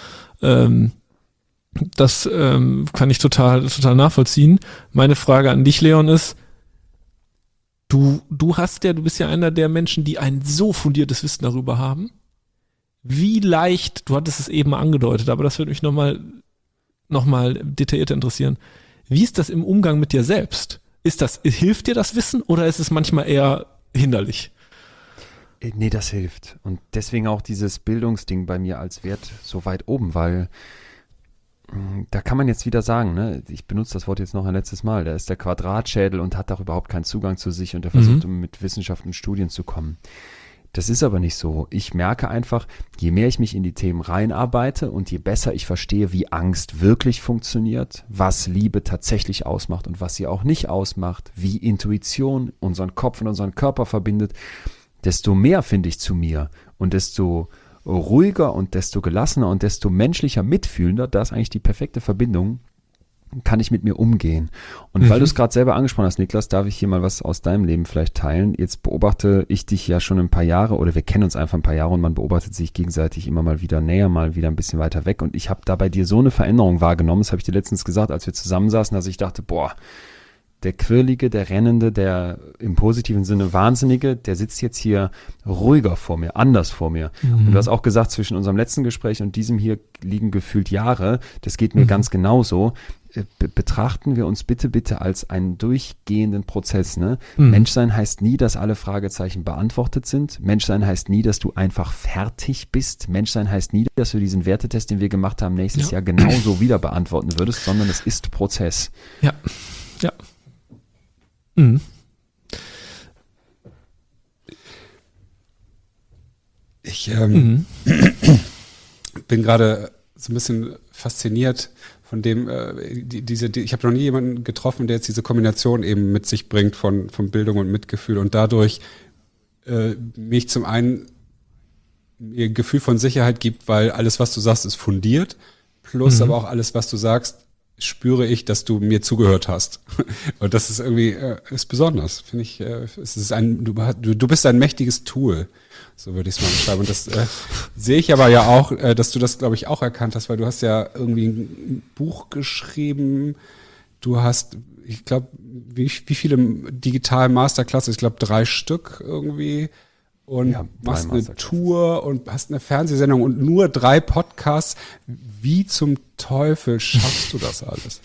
Das kann ich total nachvollziehen. Meine Frage an dich, Leon, ist, du bist ja einer der Menschen, die ein so fundiertes Wissen darüber haben. Wie leicht, du hattest es eben angedeutet, aber das würde mich nochmal detaillierter interessieren. Wie ist das im Umgang mit dir selbst? Hilft dir das Wissen oder ist es manchmal eher hinderlich? Nee, das hilft. Und deswegen auch dieses Bildungsding bei mir als Wert so weit oben, weil da kann man jetzt wieder sagen, ne, ich benutze das Wort jetzt noch ein letztes Mal, da ist der Quadratschädel und hat auch überhaupt keinen Zugang zu sich und der versucht mit Wissenschaft und Studien zu kommen. Das ist aber nicht so. Ich merke einfach, je mehr ich mich in die Themen reinarbeite und je besser ich verstehe, wie Angst wirklich funktioniert, was Liebe tatsächlich ausmacht und was sie auch nicht ausmacht, wie Intuition unseren Kopf und unseren Körper verbindet, desto mehr finde ich zu mir und desto ruhiger und desto gelassener und desto menschlicher, mitfühlender, da ist eigentlich die perfekte Verbindung, kann ich mit mir umgehen. Und weil du es gerade selber angesprochen hast, Niklas, darf ich hier mal was aus deinem Leben vielleicht teilen. Jetzt beobachte ich dich ja schon ein paar Jahre oder wir kennen uns einfach ein paar Jahre und man beobachtet sich gegenseitig immer mal wieder näher, mal wieder ein bisschen weiter weg und ich habe da bei dir so eine Veränderung wahrgenommen, das habe ich dir letztens gesagt, als wir zusammensaßen, dass ich dachte, der Quirlige, der Rennende, der im positiven Sinne Wahnsinnige, der sitzt jetzt hier ruhiger vor mir, anders vor mir. Und du hast auch gesagt, zwischen unserem letzten Gespräch und diesem hier liegen gefühlt Jahre. Das geht mir ganz genauso. Betrachten wir uns bitte als einen durchgehenden Prozess. Ne? Menschsein heißt nie, dass alle Fragezeichen beantwortet sind. Menschsein heißt nie, dass du einfach fertig bist. Menschsein heißt nie, dass du diesen Wertetest, den wir gemacht haben, nächstes Jahr genauso wieder beantworten würdest, sondern es ist Prozess. Ja. Mhm. Ich bin gerade so ein bisschen fasziniert von dem, ich habe noch nie jemanden getroffen, der jetzt diese Kombination eben mit sich bringt von Bildung und Mitgefühl und dadurch mich zum einen mir ein Gefühl von Sicherheit gibt, weil alles, was du sagst, ist fundiert, plus aber auch alles, was du sagst, spüre ich, dass du mir zugehört hast. Und das ist irgendwie, ist besonders, finde ich. Es ist du bist ein mächtiges Tool, so würde ich es mal beschreiben. Und das sehe ich aber ja auch, dass du das, glaube ich, auch erkannt hast, weil du hast ja irgendwie ein Buch geschrieben. Du hast, ich glaube, wie viele digitale Masterclasses? Ich glaube 3 Stück irgendwie. Und machst eine Tour und hast eine Fernsehsendung und nur 3 Podcasts. Wie zum Teufel schaffst du das alles?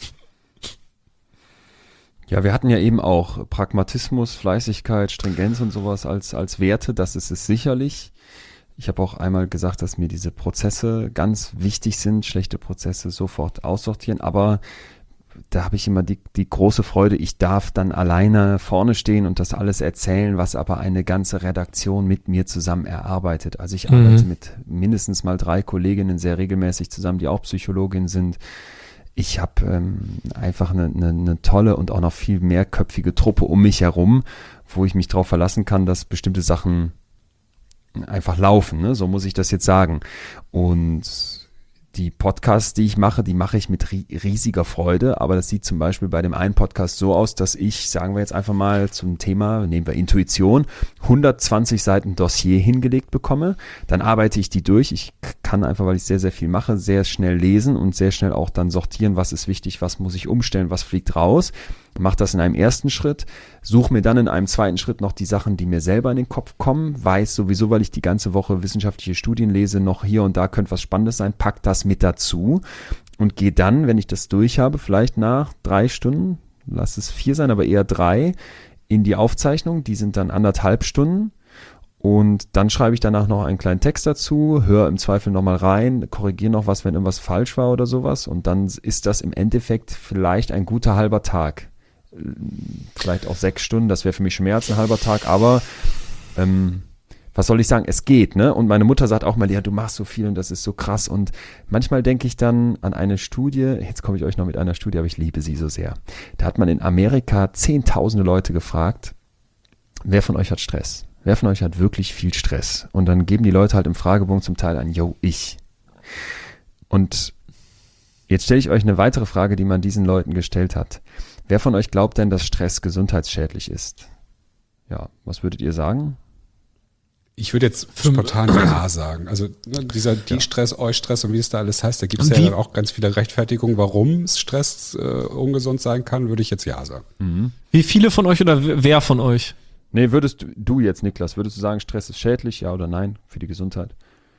Ja, wir hatten ja eben auch Pragmatismus, Fleißigkeit, Stringenz und sowas als Werte. Das ist es sicherlich. Ich habe auch einmal gesagt, dass mir diese Prozesse ganz wichtig sind, schlechte Prozesse sofort aussortieren. Aber da habe ich immer die große Freude, ich darf dann alleine vorne stehen und das alles erzählen, was aber eine ganze Redaktion mit mir zusammen erarbeitet. Also ich arbeite mit mindestens mal 3 Kolleginnen sehr regelmäßig zusammen, die auch Psychologinnen sind. Ich habe einfach eine tolle und auch noch viel mehrköpfige Truppe um mich herum, wo ich mich darauf verlassen kann, dass bestimmte Sachen einfach laufen. Ne? So muss ich das jetzt sagen. Und die Podcasts, die mache ich mit riesiger Freude, aber das sieht zum Beispiel bei dem einen Podcast so aus, dass ich, sagen wir jetzt einfach mal zum Thema, nehmen wir Intuition, 120 Seiten Dossier hingelegt bekomme, dann arbeite ich die durch, ich kann einfach, weil ich sehr, sehr viel mache, sehr schnell lesen und sehr schnell auch dann sortieren, was ist wichtig, was muss ich umstellen, was fliegt raus, mache das in einem ersten Schritt, suche mir dann in einem zweiten Schritt noch die Sachen, die mir selber in den Kopf kommen, weiß sowieso, weil ich die ganze Woche wissenschaftliche Studien lese, noch hier und da könnte was Spannendes sein, pack das mit dazu und gehe dann, wenn ich das durch habe, vielleicht nach 3 Stunden, lass es 4 sein, aber eher 3, in die Aufzeichnung, die sind dann 1,5 Stunden und dann schreibe ich danach noch einen kleinen Text dazu, höre im Zweifel nochmal rein, korrigiere noch was, wenn irgendwas falsch war oder sowas und dann ist das im Endeffekt vielleicht ein guter halber Tag. Vielleicht auch 6 Stunden, das wäre für mich schon mehr als ein halber Tag, aber was soll ich sagen, es geht, ne? Und meine Mutter sagt auch mal, ja, du machst so viel und das ist so krass und manchmal denke ich dann an eine Studie, jetzt komme ich euch noch mit einer Studie, aber ich liebe sie so sehr. Da hat man in Amerika zehntausende Leute gefragt, wer von euch hat Stress? Wer von euch hat wirklich viel Stress? Und dann geben die Leute halt im Fragebogen zum Teil an, yo, ich. Und jetzt stelle ich euch eine weitere Frage, die man diesen Leuten gestellt hat. Wer von euch glaubt denn, dass Stress gesundheitsschädlich ist? Ja, was würdet ihr sagen? Ich würde jetzt spontan Ja sagen. Also dieser Die-Stress, Eustress und wie es da alles heißt, da gibt es ja dann auch ganz viele Rechtfertigungen, warum Stress ungesund sein kann, würde ich jetzt Ja sagen. Mhm. Wie viele von euch oder wer von euch? Nee, würdest du jetzt, Niklas, würdest du sagen, Stress ist schädlich, ja oder nein, für die Gesundheit?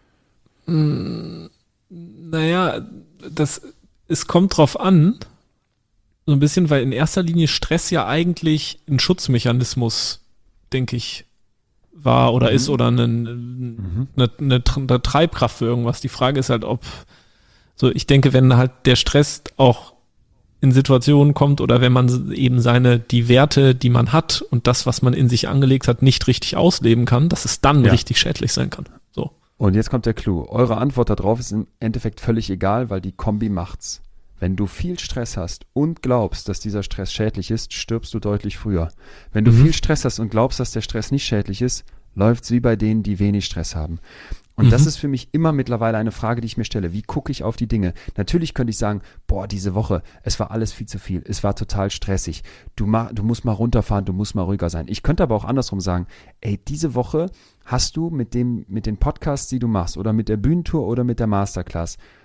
Naja, es kommt drauf an, so ein bisschen, weil in erster Linie Stress ja eigentlich ein Schutzmechanismus, denke ich, war oder ist oder eine Treibkraft für irgendwas. Die Frage ist halt, so ich denke, wenn halt der Stress auch in Situationen kommt oder wenn man eben die Werte, die man hat und das, was man in sich angelegt hat, nicht richtig ausleben kann, dass es dann richtig schädlich sein kann. So. Und jetzt kommt der Clou. Eure Antwort darauf ist im Endeffekt völlig egal, weil die Kombi macht's. Wenn du viel Stress hast und glaubst, dass dieser Stress schädlich ist, stirbst du deutlich früher. Wenn du viel Stress hast und glaubst, dass der Stress nicht schädlich ist, läuft's wie bei denen, die wenig Stress haben. Und das ist für mich immer mittlerweile eine Frage, die ich mir stelle. Wie gucke ich auf die Dinge? Natürlich könnte ich sagen, diese Woche, es war alles viel zu viel. Es war total stressig. Du musst mal runterfahren, du musst mal ruhiger sein. Ich könnte aber auch andersrum sagen, diese Woche hast du mit den Podcasts, die du machst oder mit der Bühnentour oder mit der Masterclass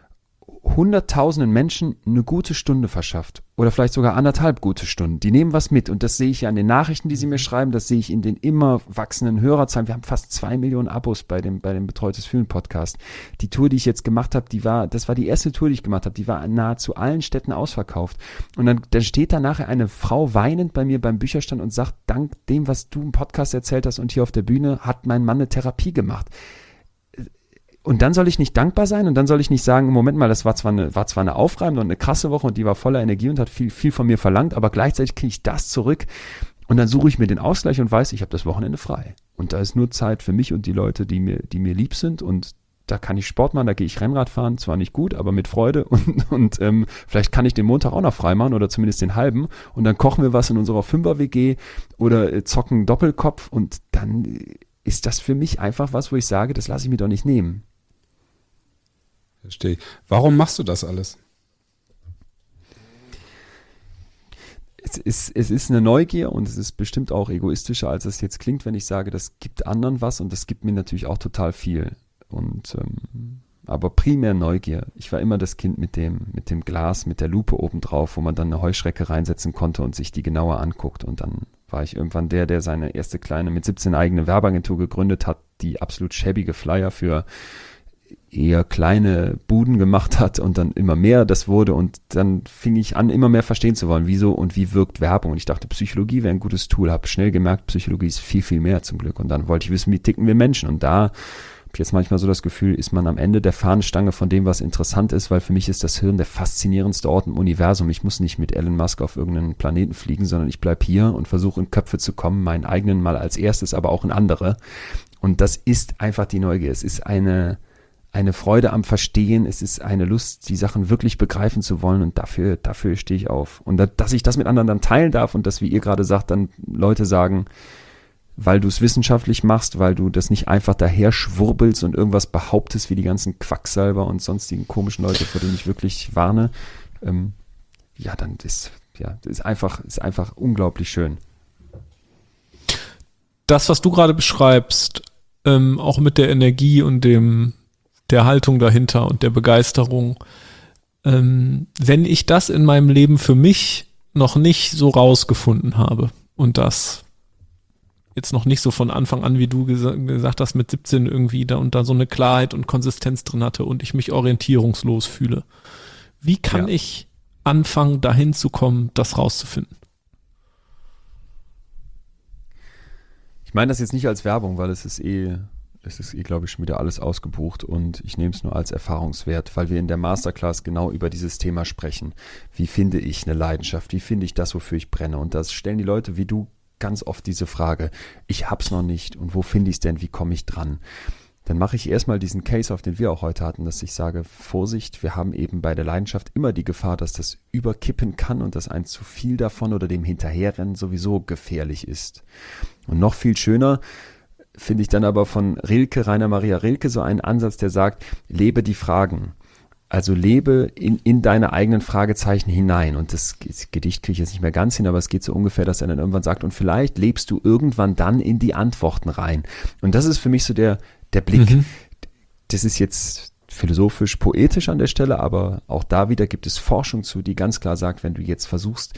hunderttausenden Menschen eine gute Stunde verschafft oder vielleicht sogar 1,5 gute Stunden. Die nehmen was mit und das sehe ich ja an den Nachrichten, die sie mir schreiben, das sehe ich in den immer wachsenden Hörerzahlen. Wir haben fast 2 Millionen Abos bei dem Betreutes Fühlen Podcast. Die Tour, die ich jetzt gemacht habe, das war die erste Tour, die ich gemacht habe, die war in nahezu allen Städten ausverkauft. Und dann steht da nachher eine Frau weinend bei mir beim Bücherstand und sagt, dank dem, was du im Podcast erzählt hast und hier auf der Bühne, hat mein Mann eine Therapie gemacht. Und dann soll ich nicht dankbar sein und dann soll ich nicht sagen, Moment mal, das war zwar eine aufreibende und eine krasse Woche und die war voller Energie und hat viel von mir verlangt, aber gleichzeitig kriege ich das zurück und dann suche ich mir den Ausgleich und weiß, ich habe das Wochenende frei. Und da ist nur Zeit für mich und die Leute, die mir lieb sind und da kann ich Sport machen, da gehe ich Rennrad fahren, zwar nicht gut, aber mit Freude und vielleicht kann ich den Montag auch noch frei machen oder zumindest den halben und dann kochen wir was in unserer 5er-WG oder zocken Doppelkopf und dann ist das für mich einfach was, wo ich sage, das lasse ich mir doch nicht nehmen. Verstehe. Warum machst du das alles? Es ist eine Neugier und es ist bestimmt auch egoistischer, als es jetzt klingt, wenn ich sage, das gibt anderen was und das gibt mir natürlich auch total viel. Und aber primär Neugier. Ich war immer das Kind mit dem Glas, mit der Lupe obendrauf, wo man dann eine Heuschrecke reinsetzen konnte und sich die genauer anguckt. Und dann war ich irgendwann der seine erste kleine, mit 17 eigene Werbeagentur gegründet hat, die absolut schäbige Flyer für eher kleine Buden gemacht hat und dann immer mehr das wurde und dann fing ich an, immer mehr verstehen zu wollen, wieso und wie wirkt Werbung und ich dachte, Psychologie wäre ein gutes Tool, habe schnell gemerkt, Psychologie ist viel, viel mehr zum Glück und dann wollte ich wissen, wie ticken wir Menschen und da habe ich jetzt manchmal so das Gefühl, ist man am Ende der Fahnenstange von dem, was interessant ist, weil für mich ist das Hirn der faszinierendste Ort im Universum. Ich muss nicht mit Elon Musk auf irgendeinen Planeten fliegen, sondern ich bleibe hier und versuche in Köpfe zu kommen, meinen eigenen mal als erstes, aber auch in andere und das ist einfach die Neugier, es ist eine Freude am Verstehen, es ist eine Lust, die Sachen wirklich begreifen zu wollen und dafür stehe ich auf. Und dass ich das mit anderen dann teilen darf und dass, wie ihr gerade sagt, dann Leute sagen, weil du es wissenschaftlich machst, weil du das nicht einfach daher schwurbelst und irgendwas behauptest wie die ganzen Quacksalber und sonstigen komischen Leute, vor denen ich wirklich warne, das ist einfach unglaublich schön. Das, was du gerade beschreibst, auch mit der Energie und der Haltung dahinter und der Begeisterung. Wenn ich das in meinem Leben für mich noch nicht so rausgefunden habe und das jetzt noch nicht so von Anfang an, wie du gesagt hast, mit 17 irgendwie da und da so eine Klarheit und Konsistenz drin hatte und ich mich orientierungslos fühle. Wie kann ich anfangen, dahin zu kommen, das rauszufinden? Ich meine das jetzt nicht als Werbung, weil es ist glaube ich, schon wieder alles ausgebucht und ich nehme es nur als Erfahrungswert, weil wir in der Masterclass genau über dieses Thema sprechen. Wie finde ich eine Leidenschaft? Wie finde ich das, wofür ich brenne? Und das stellen die Leute wie du ganz oft diese Frage, ich hab's noch nicht und wo finde ich es denn? Wie komme ich dran? Dann mache ich erstmal diesen Case, auf den wir auch heute hatten, dass ich sage, Vorsicht, wir haben eben bei der Leidenschaft immer die Gefahr, dass das überkippen kann und dass ein zu viel davon oder dem Hinterherrennen sowieso gefährlich ist. Und noch viel schöner finde ich dann aber von Rainer Maria Rilke so einen Ansatz, der sagt, lebe die Fragen. Also lebe in deine eigenen Fragezeichen hinein. Und das Gedicht kriege ich jetzt nicht mehr ganz hin, aber es geht so ungefähr, dass er dann irgendwann sagt, und vielleicht lebst du irgendwann dann in die Antworten rein. Und das ist für mich so der Blick. Das ist jetzt philosophisch, poetisch an der Stelle, aber auch da wieder gibt es Forschung zu, die ganz klar sagt, wenn du jetzt versuchst,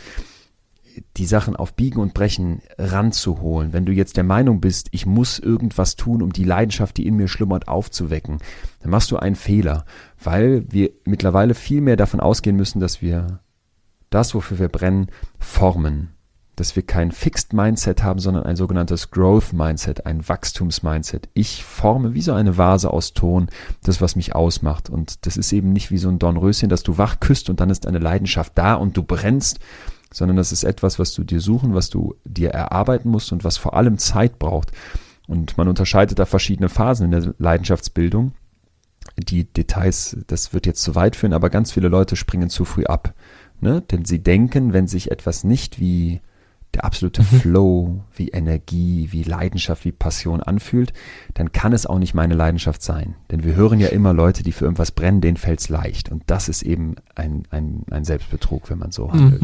die Sachen auf Biegen und Brechen ranzuholen. Wenn du jetzt der Meinung bist, ich muss irgendwas tun, um die Leidenschaft, die in mir schlummert, aufzuwecken, dann machst du einen Fehler, weil wir mittlerweile viel mehr davon ausgehen müssen, dass wir das, wofür wir brennen, formen. Dass wir kein Fixed Mindset haben, sondern ein sogenanntes Growth Mindset, ein Wachstums-Mindset. Ich forme wie so eine Vase aus Ton, das, was mich ausmacht. Und das ist eben nicht wie so ein Dornröschen, dass du wach küsst und dann ist eine Leidenschaft da und du brennst, sondern das ist etwas, was du dir suchen, was du dir erarbeiten musst und was vor allem Zeit braucht. Und man unterscheidet da verschiedene Phasen in der Leidenschaftsbildung. Die Details, das wird jetzt zu weit führen, aber ganz viele Leute springen zu früh ab. Ne? Denn sie denken, wenn sich etwas nicht wie der absolute Flow, wie Energie, wie Leidenschaft, wie Passion anfühlt, dann kann es auch nicht meine Leidenschaft sein. Denn wir hören ja immer Leute, die für irgendwas brennen, denen fällt es leicht. Und das ist eben ein Selbstbetrug, wenn man so handelt.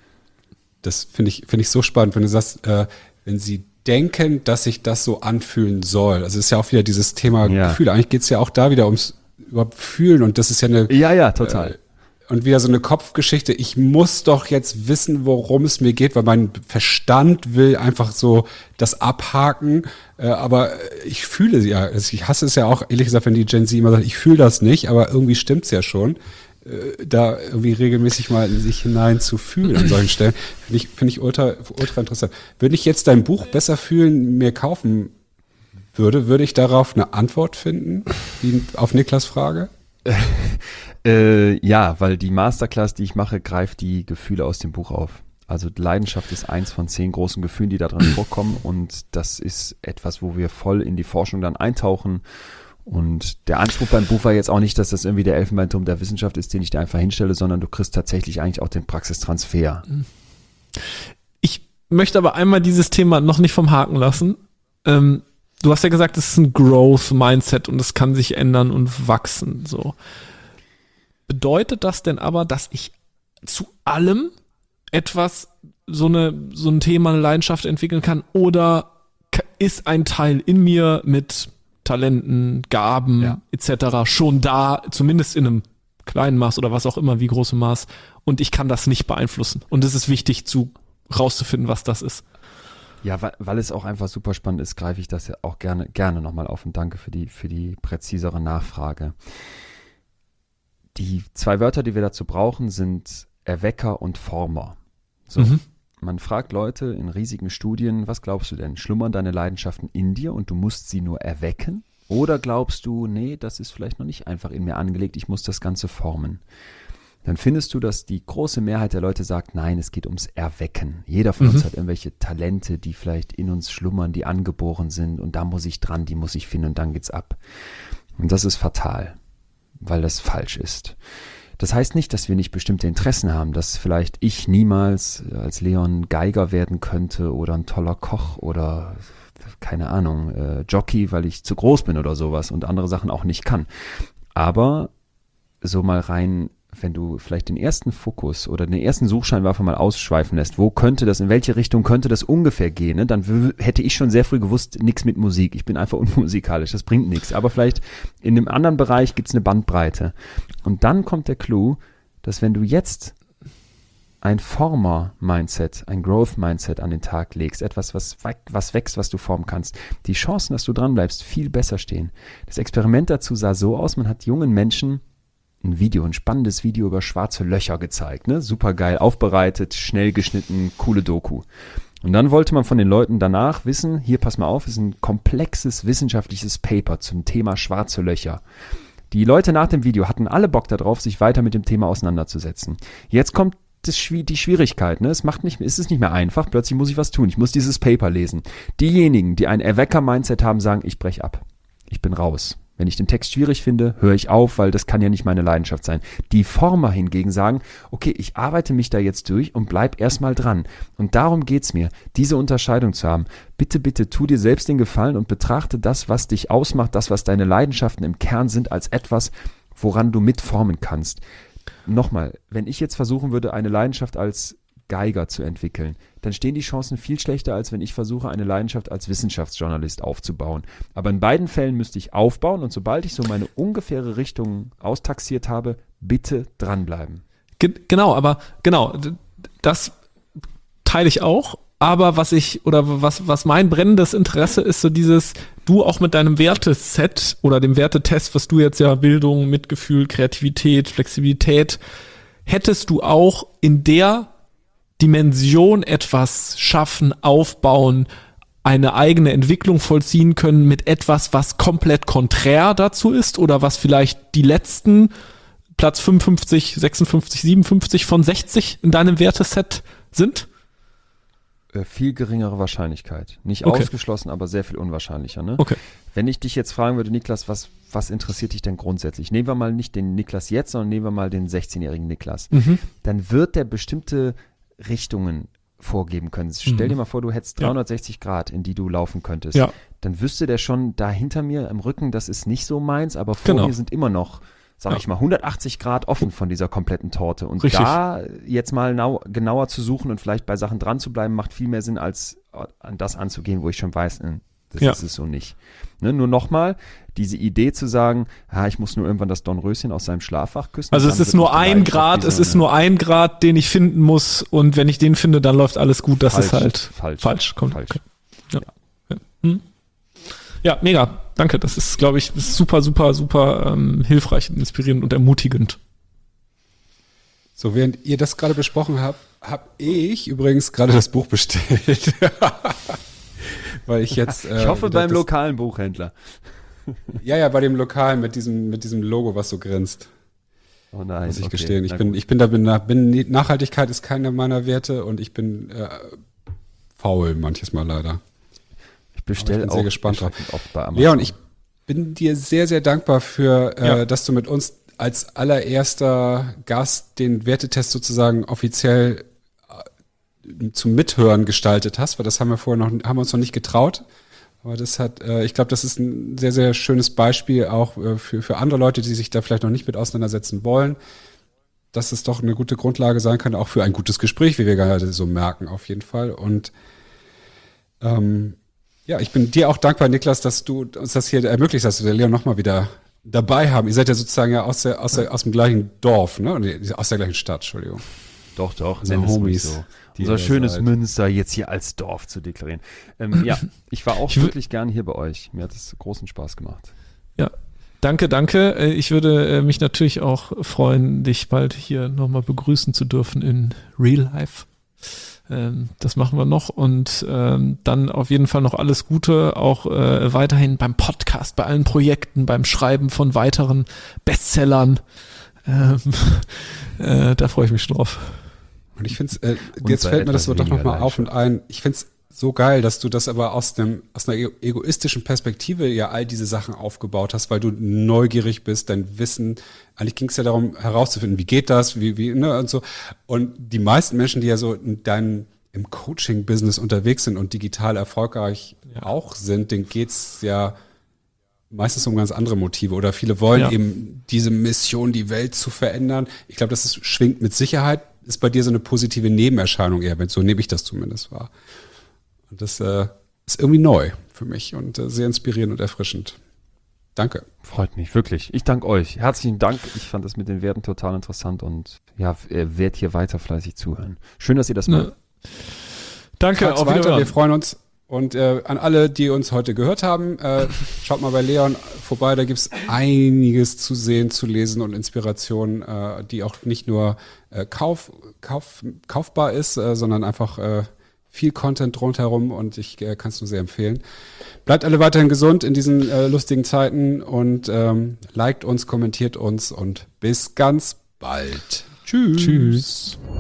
Das finde ich so spannend, wenn du sagst, wenn sie denken, dass sich das so anfühlen soll. Also es ist ja auch wieder dieses Thema Gefühle. Eigentlich geht es ja auch da wieder ums überhaupt fühlen. Und das ist ja eine... Ja, total. Und wieder so eine Kopfgeschichte. Ich muss doch jetzt wissen, worum es mir geht, weil mein Verstand will einfach so das abhaken. Aber ich fühle es ja. Ich hasse es ja auch, ehrlich gesagt, wenn die Gen Z immer sagt, ich fühle das nicht, aber irgendwie stimmt's ja schon. Da irgendwie regelmäßig mal in sich hinein zu fühlen an solchen Stellen, finde ich ultra interessant. Wenn ich jetzt dein Buch besser fühlen mir kaufen würde ich darauf eine Antwort finden, auf Niklas Frage? Ja, weil die Masterclass, die ich mache, greift die Gefühle aus dem Buch auf. Also Leidenschaft ist eins von 10 großen Gefühlen, die da drin vorkommen, und das ist etwas, wo wir voll in die Forschung dann eintauchen. Und der Anspruch beim Buch war jetzt auch nicht, dass das irgendwie der Elfenbeinturm der Wissenschaft ist, den ich da einfach hinstelle, sondern du kriegst tatsächlich eigentlich auch den Praxistransfer. Ich möchte aber einmal dieses Thema noch nicht vom Haken lassen. Du hast ja gesagt, es ist ein Growth-Mindset und es kann sich ändern und wachsen. So. Bedeutet das denn aber, dass ich zu allem etwas, so ein Thema, eine Leidenschaft entwickeln kann? Oder ist ein Teil in mir mit Talenten, Gaben etc. schon da, zumindest in einem kleinen Maß oder was auch immer, wie großem Maß, und ich kann das nicht beeinflussen? Und es ist wichtig, rauszufinden, was das ist. Ja, weil es auch einfach super spannend ist, greife ich das ja auch gerne nochmal auf, und danke für die präzisere Nachfrage. Die 2 Wörter, die wir dazu brauchen, sind Erwecker und Former. So. Man fragt Leute in riesigen Studien, was glaubst du denn? Schlummern deine Leidenschaften in dir und du musst sie nur erwecken? Oder glaubst du, nee, das ist vielleicht noch nicht einfach in mir angelegt, ich muss das Ganze formen? Dann findest du, dass die große Mehrheit der Leute sagt, nein, es geht ums Erwecken. Jeder von uns hat irgendwelche Talente, die vielleicht in uns schlummern, die angeboren sind, und da muss ich dran, die muss ich finden, und dann geht's ab. Und das ist fatal, weil das falsch ist. Das heißt nicht, dass wir nicht bestimmte Interessen haben, dass vielleicht ich niemals als Leon Geiger werden könnte oder ein toller Koch oder, keine Ahnung, Jockey, weil ich zu groß bin oder sowas und andere Sachen auch nicht kann. Aber so mal rein, wenn du vielleicht den ersten Fokus oder den ersten Suchscheinwerfer mal ausschweifen lässt, in welche Richtung könnte das ungefähr gehen, ne? Dann hätte ich schon sehr früh gewusst, nichts mit Musik, ich bin einfach unmusikalisch, das bringt nichts. Aber vielleicht in einem anderen Bereich gibt es eine Bandbreite. Und dann kommt der Clou, dass wenn du jetzt ein Former-Mindset, ein Growth-Mindset an den Tag legst, etwas, was wächst, was du formen kannst, die Chancen, dass du dranbleibst, viel besser stehen. Das Experiment dazu sah so aus, man hat jungen Menschen ein spannendes Video über schwarze Löcher gezeigt, ne? Super geil aufbereitet, schnell geschnitten, coole Doku. Und dann wollte man von den Leuten danach wissen, hier pass mal auf, ist ein komplexes wissenschaftliches Paper zum Thema schwarze Löcher. Die Leute nach dem Video hatten alle Bock darauf, sich weiter mit dem Thema auseinanderzusetzen. Jetzt kommt die Schwierigkeit, ne? Es ist nicht mehr einfach, plötzlich muss ich was tun, ich muss dieses Paper lesen. Diejenigen, die ein Erwecker-Mindset haben, sagen, ich breche ab, ich bin raus. Wenn ich den Text schwierig finde, höre ich auf, weil das kann ja nicht meine Leidenschaft sein. Die Former hingegen sagen, okay, ich arbeite mich da jetzt durch und bleib erstmal dran. Und darum geht's mir, diese Unterscheidung zu haben. Bitte, bitte, tu dir selbst den Gefallen und betrachte das, was dich ausmacht, das, was deine Leidenschaften im Kern sind, als etwas, woran du mitformen kannst. Nochmal, wenn ich jetzt versuchen würde, eine Leidenschaft als Geiger zu entwickeln, dann stehen die Chancen viel schlechter, als wenn ich versuche, eine Leidenschaft als Wissenschaftsjournalist aufzubauen. Aber in beiden Fällen müsste ich aufbauen, und sobald ich so meine ungefähre Richtung austaxiert habe, bitte dranbleiben. Genau, das teile ich auch. Aber was mein brennendes Interesse ist, so du auch mit deinem Werteset oder dem Wertetest, was du jetzt ja Bildung, Mitgefühl, Kreativität, Flexibilität, hättest du auch in der Dimension etwas schaffen, aufbauen, eine eigene Entwicklung vollziehen können mit etwas, was komplett konträr dazu ist oder was vielleicht die letzten Platz 55, 56, 57 von 60 in deinem Werteset sind? Viel geringere Wahrscheinlichkeit. Nicht Okay. Ausgeschlossen, aber sehr viel unwahrscheinlicher. Ne? Okay. Wenn ich dich jetzt fragen würde, Niklas, was interessiert dich denn grundsätzlich? Nehmen wir mal nicht den Niklas jetzt, sondern nehmen wir mal den 16-jährigen Niklas. Dann wird der bestimmte Richtungen vorgeben können. Stell dir mal vor, du hättest 360 Grad, in die du laufen könntest. Ja. Dann wüsste der schon, da hinter mir im Rücken, das ist nicht so meins, aber vor mir sind immer noch, sag ich mal, 180 Grad offen von dieser kompletten Torte. Und Richtig. Da jetzt mal genauer zu suchen und vielleicht bei Sachen dran zu bleiben, macht viel mehr Sinn, als an das anzugehen, wo ich schon weiß, Das ist es so nicht. Ne, nur nochmal, diese Idee zu sagen, ich muss nur irgendwann das Dornröschen aus seinem Schlafwach küssen. Also es ist nur 1 Grad, nur 1 Grad, den ich finden muss und wenn ich den finde, dann läuft alles gut. Das ist halt falsch. Ja, mega. Danke. Das ist, glaube ich, super, super, super hilfreich, inspirierend und ermutigend. So, während ihr das gerade besprochen habt, habe ich übrigens gerade das Buch bestellt. Weil ich jetzt. Ich hoffe beim lokalen Buchhändler. Ja, bei dem Lokalen mit diesem Logo, was so grinst. Oh nein. Muss ich gestehen. Nachhaltigkeit ist keine meiner Werte und ich bin faul manches Mal leider. Ich bestelle auch sehr gespannt drauf. Oft bei Amazon. Leon, ich bin dir sehr, sehr dankbar für, dass du mit uns als allererster Gast den Wertetest sozusagen offiziell zum Mithören gestaltet hast, weil das haben wir uns noch nicht getraut. Aber ich glaube, das ist ein sehr, sehr schönes Beispiel auch für andere Leute, die sich da vielleicht noch nicht mit auseinandersetzen wollen, dass es doch eine gute Grundlage sein kann, auch für ein gutes Gespräch, wie wir gerade so merken, auf jeden Fall. Und ich bin dir auch dankbar, Niklas, dass du uns das hier ermöglicht hast, dass wir Leon nochmal wieder dabei haben. Ihr seid ja sozusagen ja aus dem gleichen Dorf, ne? Aus der gleichen Stadt, Entschuldigung. Doch, nennen es ruhig so. Unser schönes Münster jetzt hier als Dorf zu deklarieren. Ich war auch wirklich gern hier bei euch. Mir hat es großen Spaß gemacht. Ja, danke. Ich würde mich natürlich auch freuen, dich bald hier nochmal begrüßen zu dürfen in Real Life. Das machen wir noch und dann auf jeden Fall noch alles Gute, auch weiterhin beim Podcast, bei allen Projekten, beim Schreiben von weiteren Bestsellern. Da freue ich mich schon drauf. Und ich finde es, jetzt fällt mir das so doch nochmal auf und ein, ich finde es so geil, dass du das aber aus einer egoistischen Perspektive ja all diese Sachen aufgebaut hast, weil du neugierig bist, dein Wissen, eigentlich ging es ja darum herauszufinden, wie geht das, ne, und so. Und die meisten Menschen, die ja so im Coaching-Business unterwegs sind und digital erfolgreich auch sind, denen geht's ja meistens um ganz andere Motive oder viele wollen eben diese Mission, die Welt zu verändern. Ich glaube, schwingt mit Sicherheit, ist bei dir so eine positive Nebenerscheinung eher, so nehme ich das zumindest wahr. Und das ist irgendwie neu für mich und sehr inspirierend und erfrischend. Danke. Freut mich, wirklich. Ich danke euch. Herzlichen Dank. Ich fand das mit den Werten total interessant und werd hier weiter fleißig zuhören. Schön, dass ihr das macht. Danke, auf Wiedersehen. Wir freuen uns. Und an alle, die uns heute gehört haben, schaut mal bei Leon vorbei, da gibt's einiges zu sehen, zu lesen und Inspirationen, die auch nicht nur kaufbar ist, sondern einfach viel Content rundherum und ich kann es nur sehr empfehlen. Bleibt alle weiterhin gesund in diesen lustigen Zeiten und liked uns, kommentiert uns und bis ganz bald. Tschüss.